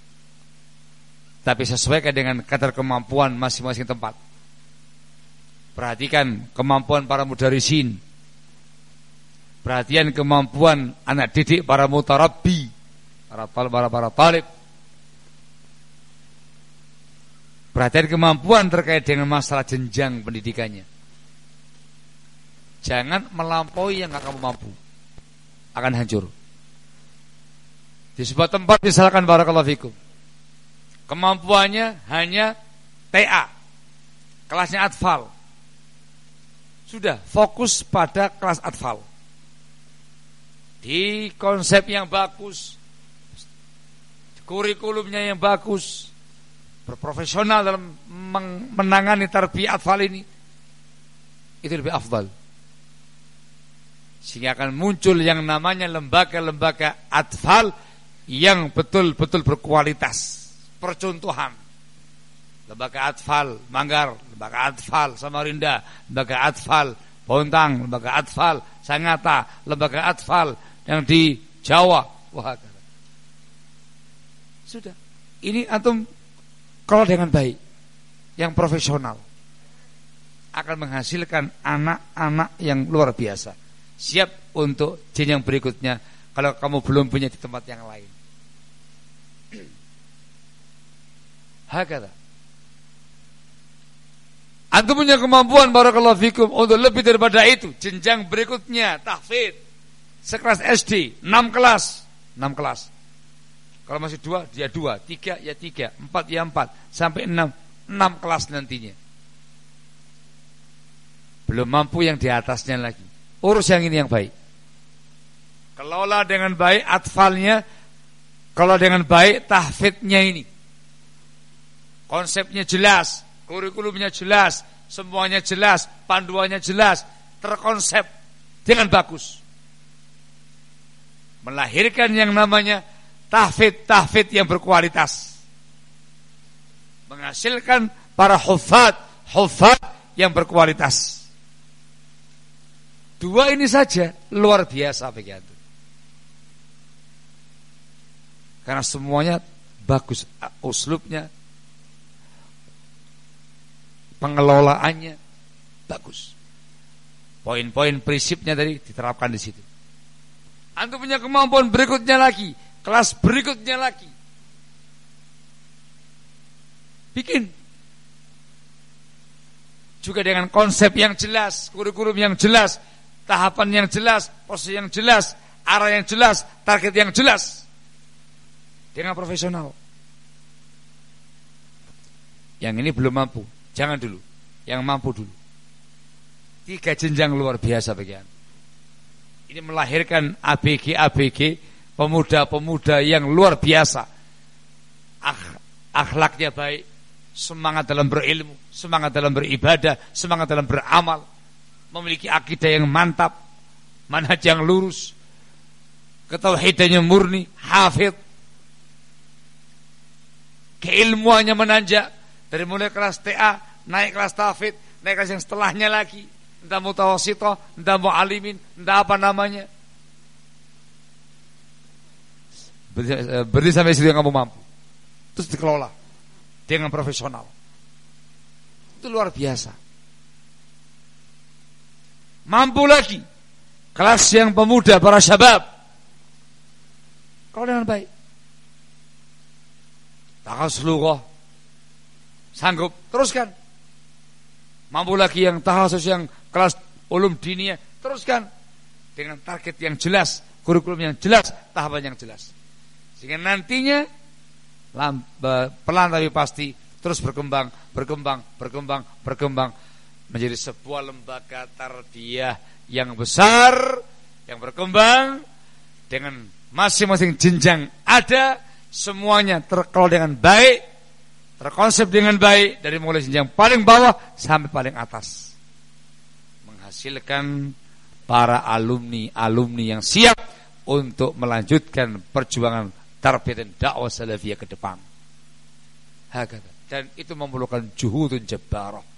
tapi sesuaikan dengan kadar kemampuan masing-masing tempat. Perhatikan kemampuan para mudarisin, perhatian kemampuan anak didik, para mutarabbi, para talib. Perhatian kemampuan terkait dengan masalah jenjang pendidikannya. Jangan melampaui yang gak kamu mampu, akan hancur. Di sebuah tempat misalkan barakallahu fikum, kemampuannya hanya TA, kelasnya atfal. Sudah fokus pada kelas atfal. Di konsep yang bagus, kurikulumnya yang bagus, berprofesional dalam menangani tarbiyah atfal ini, itu lebih afdal. Sehingga akan muncul yang namanya lembaga-lembaga atfal yang betul-betul berkualitas. Percontohan, lembaga atfal Manggar, lembaga atfal Samarinda, lembaga atfal Bontang, lembaga atfal Sangatta, lembaga atfal yang di Jawa. Wah, sudah. Ini antum kalau dengan baik, yang profesional, akan menghasilkan anak-anak yang luar biasa. Siap untuk jenjang berikutnya kalau kamu belum punya di tempat yang lain. Hakata. Antum punya kemampuan barakallahu fikum untuk lebih daripada itu, jenjang berikutnya tahfidz sekelas SD, 6 kelas. Kalau masih 2 dia 2, 3 ya 3, 4 ya 4, sampai 6 kelas nantinya. Belum mampu yang di atasnya lagi. Urus yang ini yang baik. Kelola dengan baik atfalnya, kalau dengan baik tahfidznya ini. Konsepnya jelas, kurikulumnya jelas, semuanya jelas, panduannya jelas, terkonsep dengan bagus. Melahirkan yang namanya tahfidz yang berkualitas. Menghasilkan para hufad yang berkualitas. 2 ini saja luar biasa bagi antum. Karena semuanya bagus, uslubnya, pengelolaannya bagus. Poin-poin prinsipnya tadi diterapkan di situ. Antum punya kemampuan berikutnya lagi, kelas berikutnya lagi. Bikin. Juga dengan konsep yang jelas, kurikulum yang jelas, tahapan yang jelas, proses yang jelas, arah yang jelas, target yang jelas. Dengan profesional. Yang ini belum mampu, jangan dulu. Yang mampu dulu. 3 jenjang luar biasa bagi anda. Ini melahirkan ABG, pemuda-pemuda yang luar biasa. Akhlaknya baik, semangat dalam berilmu, semangat dalam beribadah, semangat dalam beramal, memiliki akidah yang mantap, manhaj yang lurus, ketauhidannya murni, hafidh, keilmuannya menanjak dari mulai kelas TA, naik kelas tahfidz, naik kelas yang setelahnya lagi, entah mutawasithah, entah mu'alimin, entah apa namanya. Berdiri sampai situ yang kamu mampu, terus dikelola dengan profesional. Itu luar biasa. Mampu lagi kelas yang pemuda, para syabab, kalau dengan baik, tahafudz lughah sanggup, teruskan. Mampu lagi yang tahafudz yang kelas ulum diniyah, teruskan dengan target yang jelas, kurikulum yang jelas, tahapan yang jelas. Sehingga nantinya pelan tapi pasti terus berkembang menjadi sebuah lembaga tarbiyah yang besar, yang berkembang dengan masing-masing jenjang ada, semuanya terkelola dengan baik, terkonsep dengan baik dari mulai jenjang paling bawah sampai paling atas, menghasilkan para alumni yang siap untuk melanjutkan perjuangan tarbiyah dan dakwah salafiyah ke depan. Dan itu memerlukan juhudun jabbarah,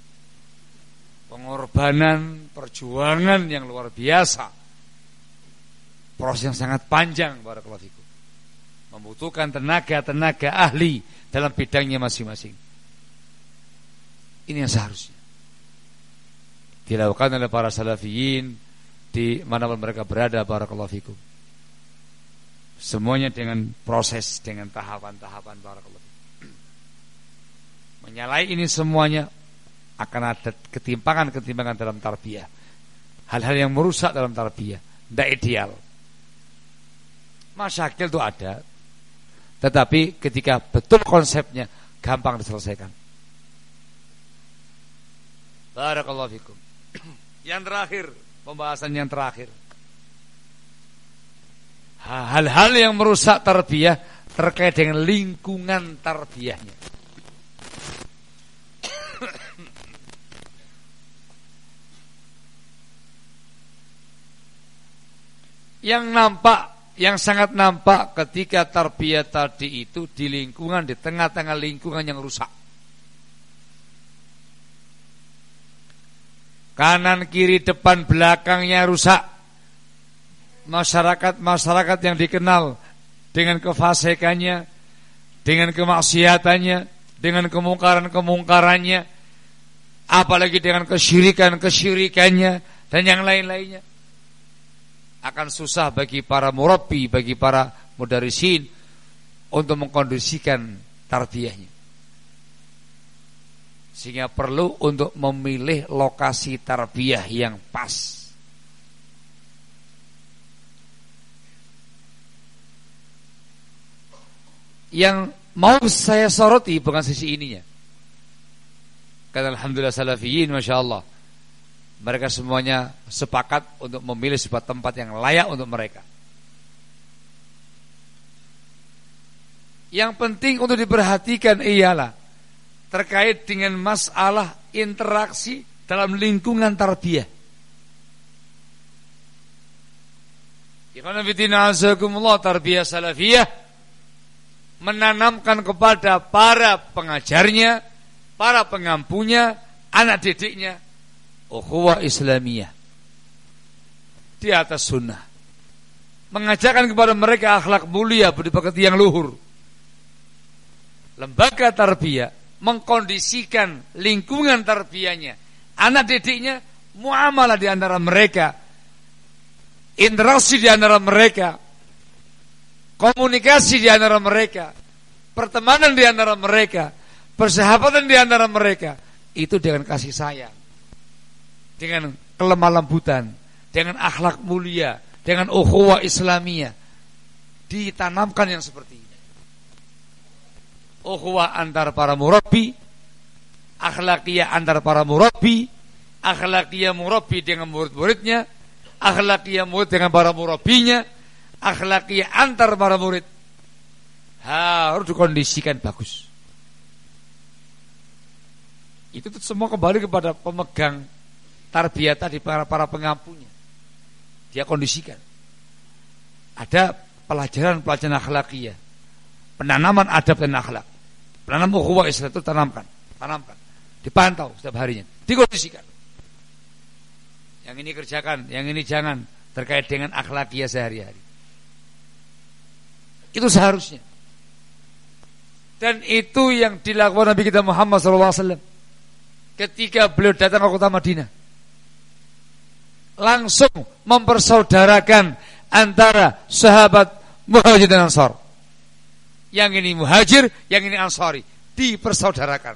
pengorbanan, perjuangan yang luar biasa, proses yang sangat panjang barakallahu fikum, membutuhkan tenaga ahli dalam bidangnya masing-masing. Ini yang seharusnya dilakukan oleh para salafiyin di manapun mereka berada barakallahu fikum. Semuanya dengan proses, dengan tahapan-tahapan barakallahu fikum. Menyalahi ini semuanya akan ada ketimpangan-ketimpangan dalam tarbiyah. Hal-hal yang merusak dalam tarbiyah, tidak ideal. Masyakil itu ada, tetapi ketika betul konsepnya gampang diselesaikan. Barakallahu fikum. Yang terakhir, pembahasan yang terakhir. Hal-hal yang merusak tarbiyah terkait dengan lingkungan tarbiyahnya. Yang sangat nampak ketika tarbiyah tadi itu di lingkungan, di tengah-tengah lingkungan yang rusak. Kanan, kiri, depan, belakangnya rusak. Masyarakat yang dikenal dengan kefasikannya, dengan kemaksiatannya, dengan kemungkarannya, apalagi dengan kesyirikannya dan yang lain-lainnya. Akan susah bagi para murabbi, bagi para mudarisin untuk mengkondisikan tarbiyahnya. Sehingga perlu untuk memilih lokasi tarbiyah yang pas. Yang mau saya soroti bukan sisi ininya. Karena alhamdulillah salafiyin, masya Allah, mereka semuanya sepakat untuk memilih sebuah tempat yang layak untuk mereka. Yang penting untuk diperhatikan ialah terkait dengan masalah interaksi dalam lingkungan tarbiyah. Ikhwan fillah azakumullah, tarbiyah salafiyah menanamkan kepada para pengajarnya, para pengampunya, anak didiknya ukhuwah Islamiyah di atas sunnah, mengajarkan kepada mereka akhlak mulia, budi pekerti yang luhur. Lembaga tarbiyah mengkondisikan lingkungan tarbiyahnya, anak didiknya, muamalah di antara mereka, interaksi di antara mereka, komunikasi di antara mereka, pertemanan di antara mereka, persahabatan di antara mereka, itu dengan kasih sayang, dengan kelemah lembutan, dengan akhlak mulia, dengan ukhuwah Islamiyah, ditanamkan yang seperti ini. Ukhuwah antar para murabbi, akhlakiyah antar para murabbi, akhlakiyah murabbi dengan murid-muridnya, akhlakiyah murid dengan para murabbinya, akhlakiyah antar para murid harus dikondisikan bagus. Itu semua kembali kepada pemegang tarbiyah tadi, para pengampunya. Dia kondisikan. Ada pelajaran akhlakiyah, penanaman adab dan akhlak, penanaman ukhuwah Islam itu tanamkan, dipantau setiap harinya, dikondisikan. Yang ini kerjakan, yang ini jangan, terkait dengan akhlakiyah sehari-hari. Itu seharusnya. Dan itu yang dilakukan Nabi kita Muhammad SAW ketika beliau datang ke kota Madinah. Langsung mempersaudarakan antara sahabat Muhajir dan Ansar. Yang ini Muhajir, yang ini Ansari, dipersaudarakan.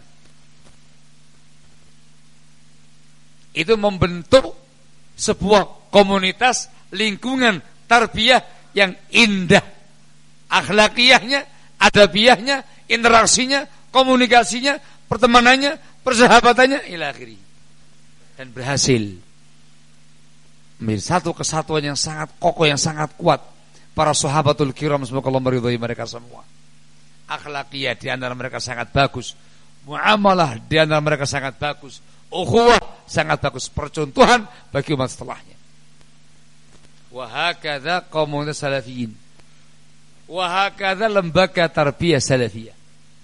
Itu membentuk sebuah komunitas, lingkungan tarbiyah yang indah. Akhlakiyahnya, adabiyahnya, interaksinya, komunikasinya, pertemanannya, persahabatannya, ila akhiri. Dan berhasil menjadi satu kesatuan yang sangat kokoh, yang sangat kuat. Para sahabatul kiram, semoga Allah meridhai mereka semua. Akhlakiyah di antara mereka sangat bagus, muamalah di antara mereka sangat bagus, ukhuwah sangat bagus, percontohan bagi umat setelahnya. Wa hakadha komunitas salafiyin, wa hakadha lembaga tarbiyah salafiyah.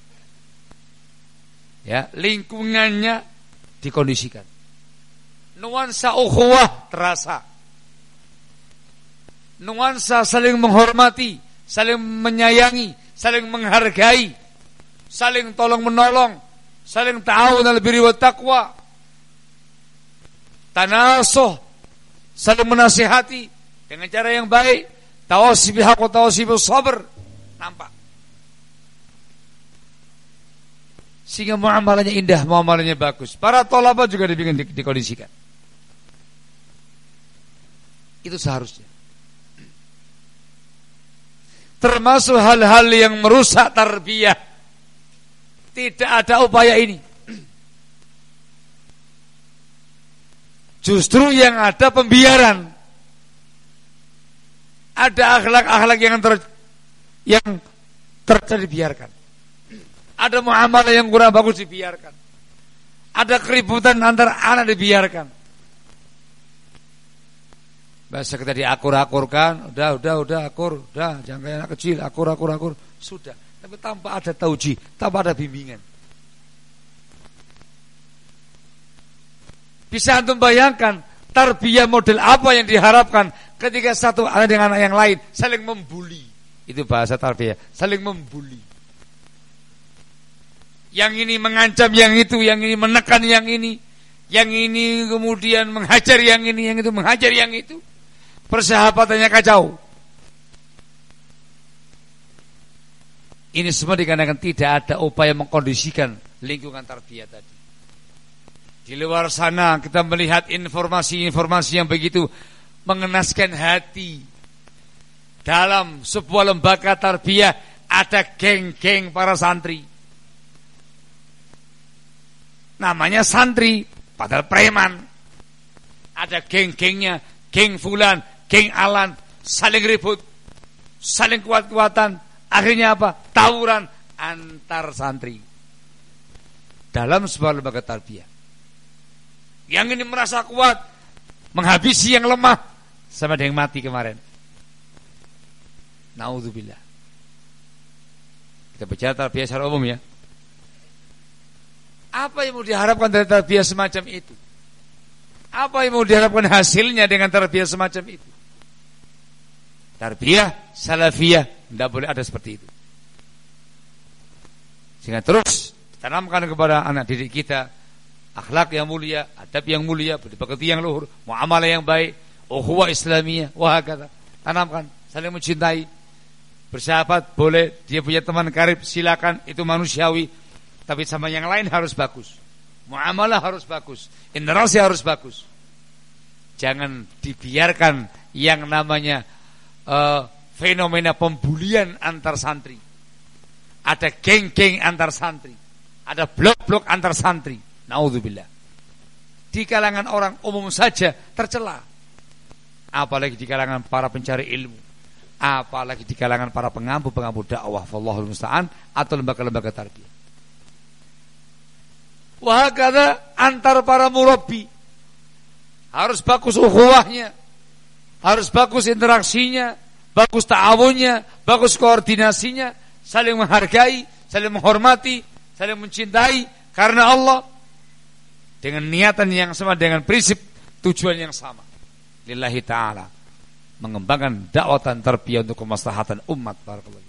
Ya, lingkungannya dikondisikan. Nuansa ukhuwah terasa. Nuansa saling menghormati, saling menyayangi, saling menghargai, saling tolong menolong, saling ta'awun al birri wat taqwa, tanasuh, saling menasihati dengan cara yang baik, tawasi bil haqq wa tawasi bis sabr. Nampak sehingga muamalahnya indah, muamalahnya bagus. Para thalabah juga dikondisikan. Itu seharusnya. Termasuk hal-hal yang merusak tarbiyah. Tidak ada upaya ini. Justru yang ada pembiaran. Ada akhlak-akhlak yang dibiarkan. Ada muamalah yang kurang bagus dibiarkan. Ada keributan antar anak dibiarkan. Bahasa kita diakur-akurkan, udah akur, udah jangan kayak anak kecil, akur, sudah. Tapi tanpa ada tauji, tanpa ada bimbingan. Bisa antum bayangkan tarbiyah model apa yang diharapkan ketika satu anak dengan anak yang lain saling membuli. Itu bahasa tarbiyah, saling membuli. Yang ini mengancam yang itu, yang ini menekan yang ini kemudian menghajar yang ini, yang itu menghajar yang itu. Persahabatannya kacau. Ini semua dikarenakan tidak ada upaya mengkondisikan lingkungan tarbiyah tadi. Di luar sana kita melihat informasi-informasi yang begitu mengenaskan hati. Dalam sebuah lembaga tarbiyah ada geng-geng para santri. Namanya santri, padahal preman. Ada geng-gengnya, geng fulan, geng alan, saling ribut, saling kuat-kuatan. Akhirnya apa? Tawuran antar santri dalam sebuah lembaga tarbiyah. Yang ini merasa kuat, menghabisi yang lemah, sama ada yang mati kemarin. Naudzubillah. Kita bicara tarbiyah secara umum ya. Apa yang mau diharapkan dari tarbiyah semacam itu? Apa yang mau diharapkan hasilnya dengan tarbiyah semacam itu? Tarbiyah salafiyah tidak boleh ada seperti itu. Sehingga terus tanamkan kepada anak didik kita akhlak yang mulia, adab yang mulia, budi pekerti yang luhur, muamalah yang baik, ukhuwah islamiyah, wahakata. Tanamkan, saling mencintai, bersahabat boleh, dia punya teman karib silakan, itu manusiawi, tapi sama yang lain harus bagus. Muamalah harus bagus, interaksi harus bagus. Jangan dibiarkan yang namanya fenomena pembulian antar santri. Ada geng-geng antar santri, ada blok-blok antar santri. Naudzubillah. Di kalangan orang umum saja tercela, apalagi di kalangan para pencari ilmu, apalagi di kalangan para pengampu dakwah, wallahul musta'an, atau lembaga-lembaga tarbiyah. Wahakala antar para murabbi harus bagus ukhuwahnya, harus bagus interaksinya, bagus ta'awunnya, bagus koordinasinya, saling menghargai, saling menghormati, saling mencintai karena Allah, dengan niatan yang sama, dengan prinsip tujuan yang sama, lillahi ta'ala, mengembangkan dakwah dan tarbiyah untuk kemaslahatan umat. Barakallahu.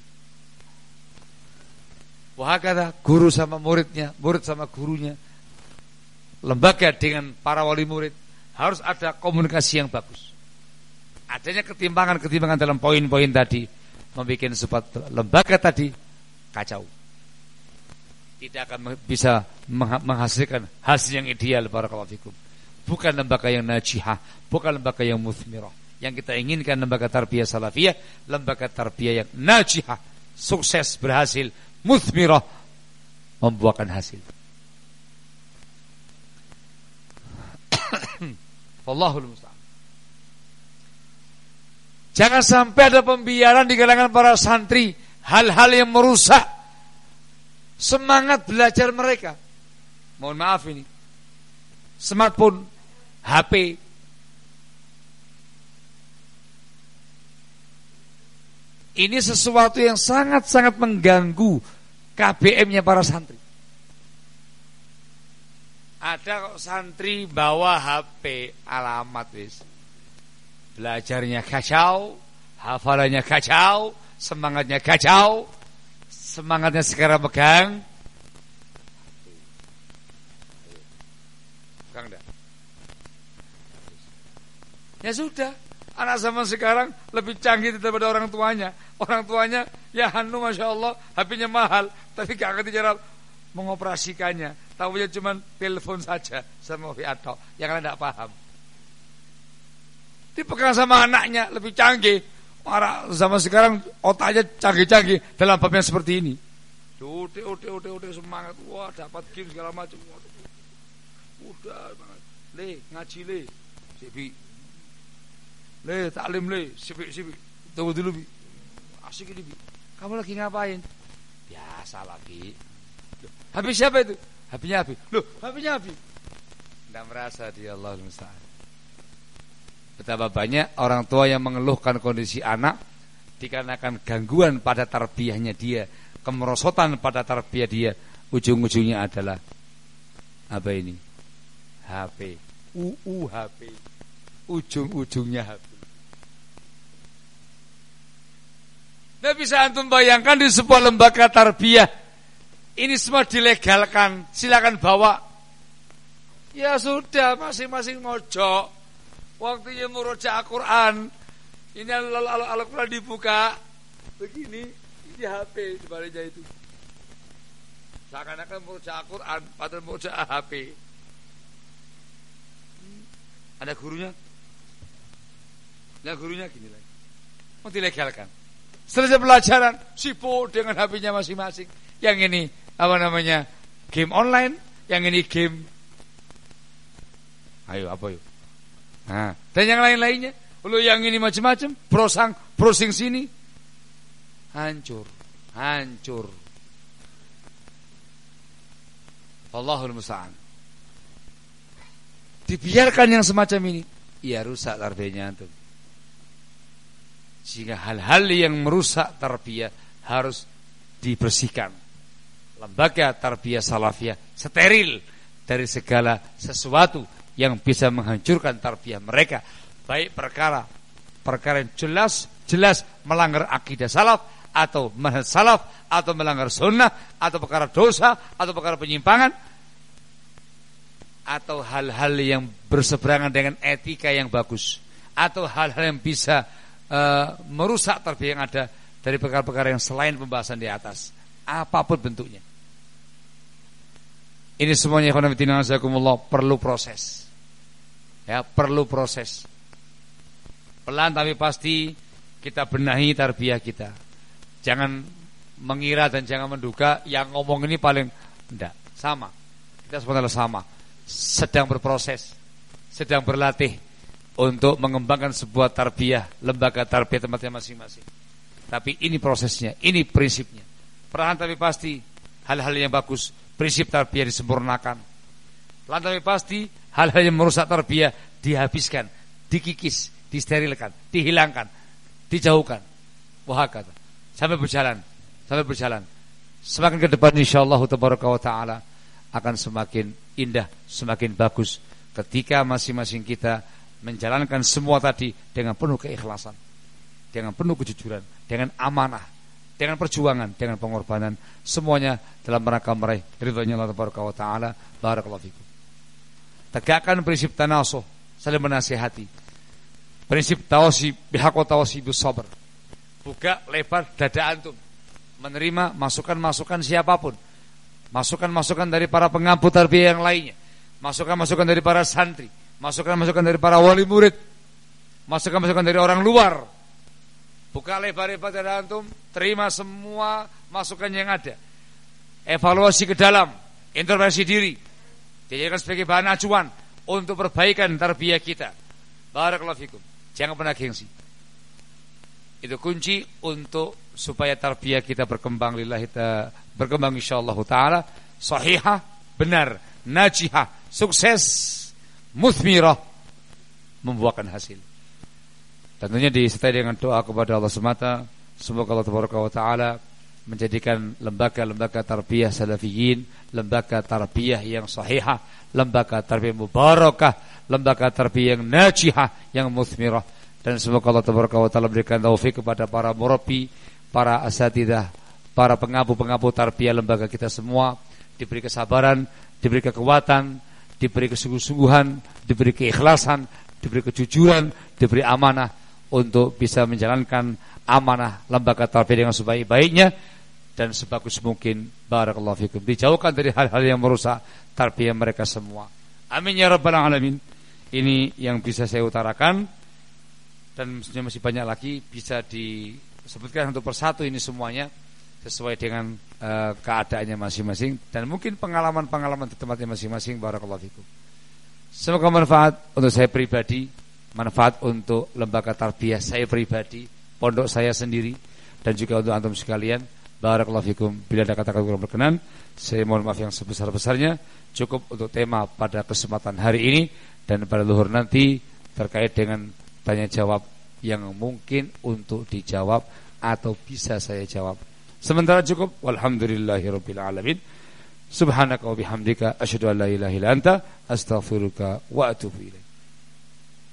Wahakala guru sama muridnya, murid sama gurunya, lembaga dengan para wali murid harus ada komunikasi yang bagus. Adanya ketimpangan dalam poin-poin tadi membuat sebuah lembaga tadi kacau. Tidak akan bisa menghasilkan hasil yang ideal. Barakallahu fikum. Bukan lembaga yang najihah, bukan lembaga yang muthmirah. Yang kita inginkan lembaga tarbiyah salafiyah, lembaga tarbiyah yang najihah, sukses, berhasil, muthmirah, membuahkan hasil. Wallahul musta'an. Jangan sampai ada pembiaran di kalangan para santri, hal-hal yang merusak semangat belajar mereka. Mohon maaf ini, smartphone, HP, ini sesuatu yang sangat-sangat mengganggu KBM-nya para santri. Ada kok santri bawa HP, alamat wis. Belajarnya kacau, hafalannya kacau, semangatnya kacau. Semangatnya sekarang pegang enggak? Ya sudah, anak zaman sekarang lebih canggih daripada orang tuanya. Orang tuanya ya masya Allah, HP-nya mahal, tapi gak ngerti cara mengoperasikannya. Tahunya cuma telepon saja sama WA tok, yang lain tidak paham. Dipegang sama anaknya lebih canggih. Zaman sekarang otaknya canggih-canggih dalam bab yang seperti ini. Udah semangat. Wah, dapat game segala macam. Udah banget. Ngaji Sibi. Taklim Sibi. Tunggu dulu, Bi. Asik ini, Bi. Kamu lagi ngapain? Biasa lagi. Habis siapa itu? HP-nya Abi. Loh, HP-nya Abi. Tidak merasa dia, Allahul musta'an. Betapa banyak orang tua yang mengeluhkan kondisi anak dikarenakan gangguan pada tarbiyahnya dia, kemerosotan pada tarbiyah dia, ujung-ujungnya adalah apa ini? HP. HP. Ujung-ujungnya HP. Nah, bisa antum bayangkan di sebuah lembaga tarbiyah ini semua dilegalkan, silakan bawa. Ya sudah, masing-masing ngojok. Waktunya murojaah Al-Quran. Ini Al-Quran dibuka begini, ini HP sebaliknya itu. Seakan-akan murojaah Al-Quran, padahal murojaah HP. Ada gurunya? Nah, gurunya gini lagi. Mau dilegalkan. Selesai pelajaran, sibuk dengan HP-nya masing-masing. Yang ini apa namanya? Game online, yang ini game. Ayo apa yuk? Nah, dan yang lain-lainnya. Lalu yang ini macam-macam, browsing sini. Hancur. Allahul musta'an. Dibiarkan yang semacam ini, ya rusak tarbiyahnya antum. Sehingga hal-hal yang merusak tarbiyah harus dibersihkan. Lembaga tarbiyah salafiyah steril dari segala sesuatu yang bisa menghancurkan tarbiyah mereka, baik perkara yang jelas melanggar akidah salaf atau manhaj salaf atau melanggar sunnah atau perkara dosa atau perkara penyimpangan atau hal-hal yang berseberangan dengan etika yang bagus atau hal-hal yang bisa merusak tarbiyah yang ada dari perkara-perkara yang selain pembahasan di atas, apapun bentuknya. Ini semuanya perlu proses. Ya, perlu proses. Pelan tapi pasti kita benahi tarbiyah kita. Jangan mengira dan jangan menduga yang ngomong ini paling enggak, sama. Kita sebenarnya sama. Sedang berproses, sedang berlatih untuk mengembangkan sebuah tarbiyah, lembaga tarbiyah tempatnya masing-masing. Tapi ini prosesnya, ini prinsipnya. Perlahan tapi pasti hal-hal yang bagus, prinsip tarbiyah disempurnakan. Perlahan tapi pasti hal-hal yang merusak tarbiyah dihabiskan, dikikis, disterilkan, dihilangkan, dijauhkan. Wahakata. Sampai berjalan. Semakin ke depan insyaallah tabaraka wa taala akan semakin indah, semakin bagus ketika masing-masing kita menjalankan semua tadi dengan penuh keikhlasan, dengan penuh kejujuran, dengan amanah, dengan perjuangan, dengan pengorbanan, semuanya dalam rangka meraih ridhonya Allah tabaraka wa taala. Barakallahu fikum. Tegakkan prinsip tanasuh, saling menasihati. Prinsip tawasi bihaq wa tawasi bis sabr. Buka lebar dada antum menerima masukan-masukan siapapun. Masukan-masukan dari para pengampu tarbiyah yang lainnya. Masukan-masukan dari para santri, masukan-masukan dari para wali murid, masukan-masukan dari orang luar. Buka lebar-lebar dada antum, terima semua masukan yang ada. Evaluasi ke dalam, introspeksi diri. Dijadikan sebagai bahan acuan untuk perbaikan tarbiyah kita. Barakallahu fikum. Jangan pernah gengsi. Itu kunci untuk supaya tarbiyah kita berkembang lillahi ta'ala, berkembang insyaallah taala sahihah, benar, najihah, sukses, muthmirah, membuahkan hasil. Tentunya disertai dengan doa kepada Allah semata, semoga Allah tabaraka wa taala menjadikan lembaga-lembaga tarbiyah salafiyin, lembaga tarbiyah yang sahihah, lembaga tarbiyah mubarakah, lembaga tarbiyah yang najihah, yang muthmirah. Dan semoga Allah tabaraka wa taala berikan taufik kepada para murabbi, para asatidzah, para pengampu-pengampu tarbiyah lembaga kita semua, diberi kesabaran, diberi kekuatan, diberi kesungguh-sungguhan, diberi keikhlasan, diberi kejujuran, diberi amanah untuk bisa menjalankan amanah lembaga tarbiyah dengan sebaik-baiknya dan sebagus mungkin. Barakallahu fikum. Dijauhkan dari hal-hal yang merusak tarbiyah mereka semua. Amin ya rabbal alamin. Ini yang bisa saya utarakan, dan mestinya masih banyak lagi bisa disebutkan satu persatu ini semuanya sesuai dengan keadaannya masing-masing dan mungkin pengalaman-pengalaman di tempatnya masing-masing. Barakallahu fikum. Semoga manfaat untuk saya pribadi, manfaat untuk lembaga tarbiyah saya pribadi, pondok saya sendiri, dan juga untuk antum sekalian. Barakallahu fikum. Bila ada kata-kata kurang berkenan, saya mohon maaf yang sebesar-besarnya. Cukup untuk tema pada kesempatan hari ini, dan pada luhur nanti terkait dengan tanya jawab yang mungkin untuk dijawab atau bisa saya jawab. Sementara cukup. Walhamdulillahirabbil alamin. Subhanaka wa bihamdika asyhadu an la ilaha illa anta astaghfiruka wa atubu ilaik.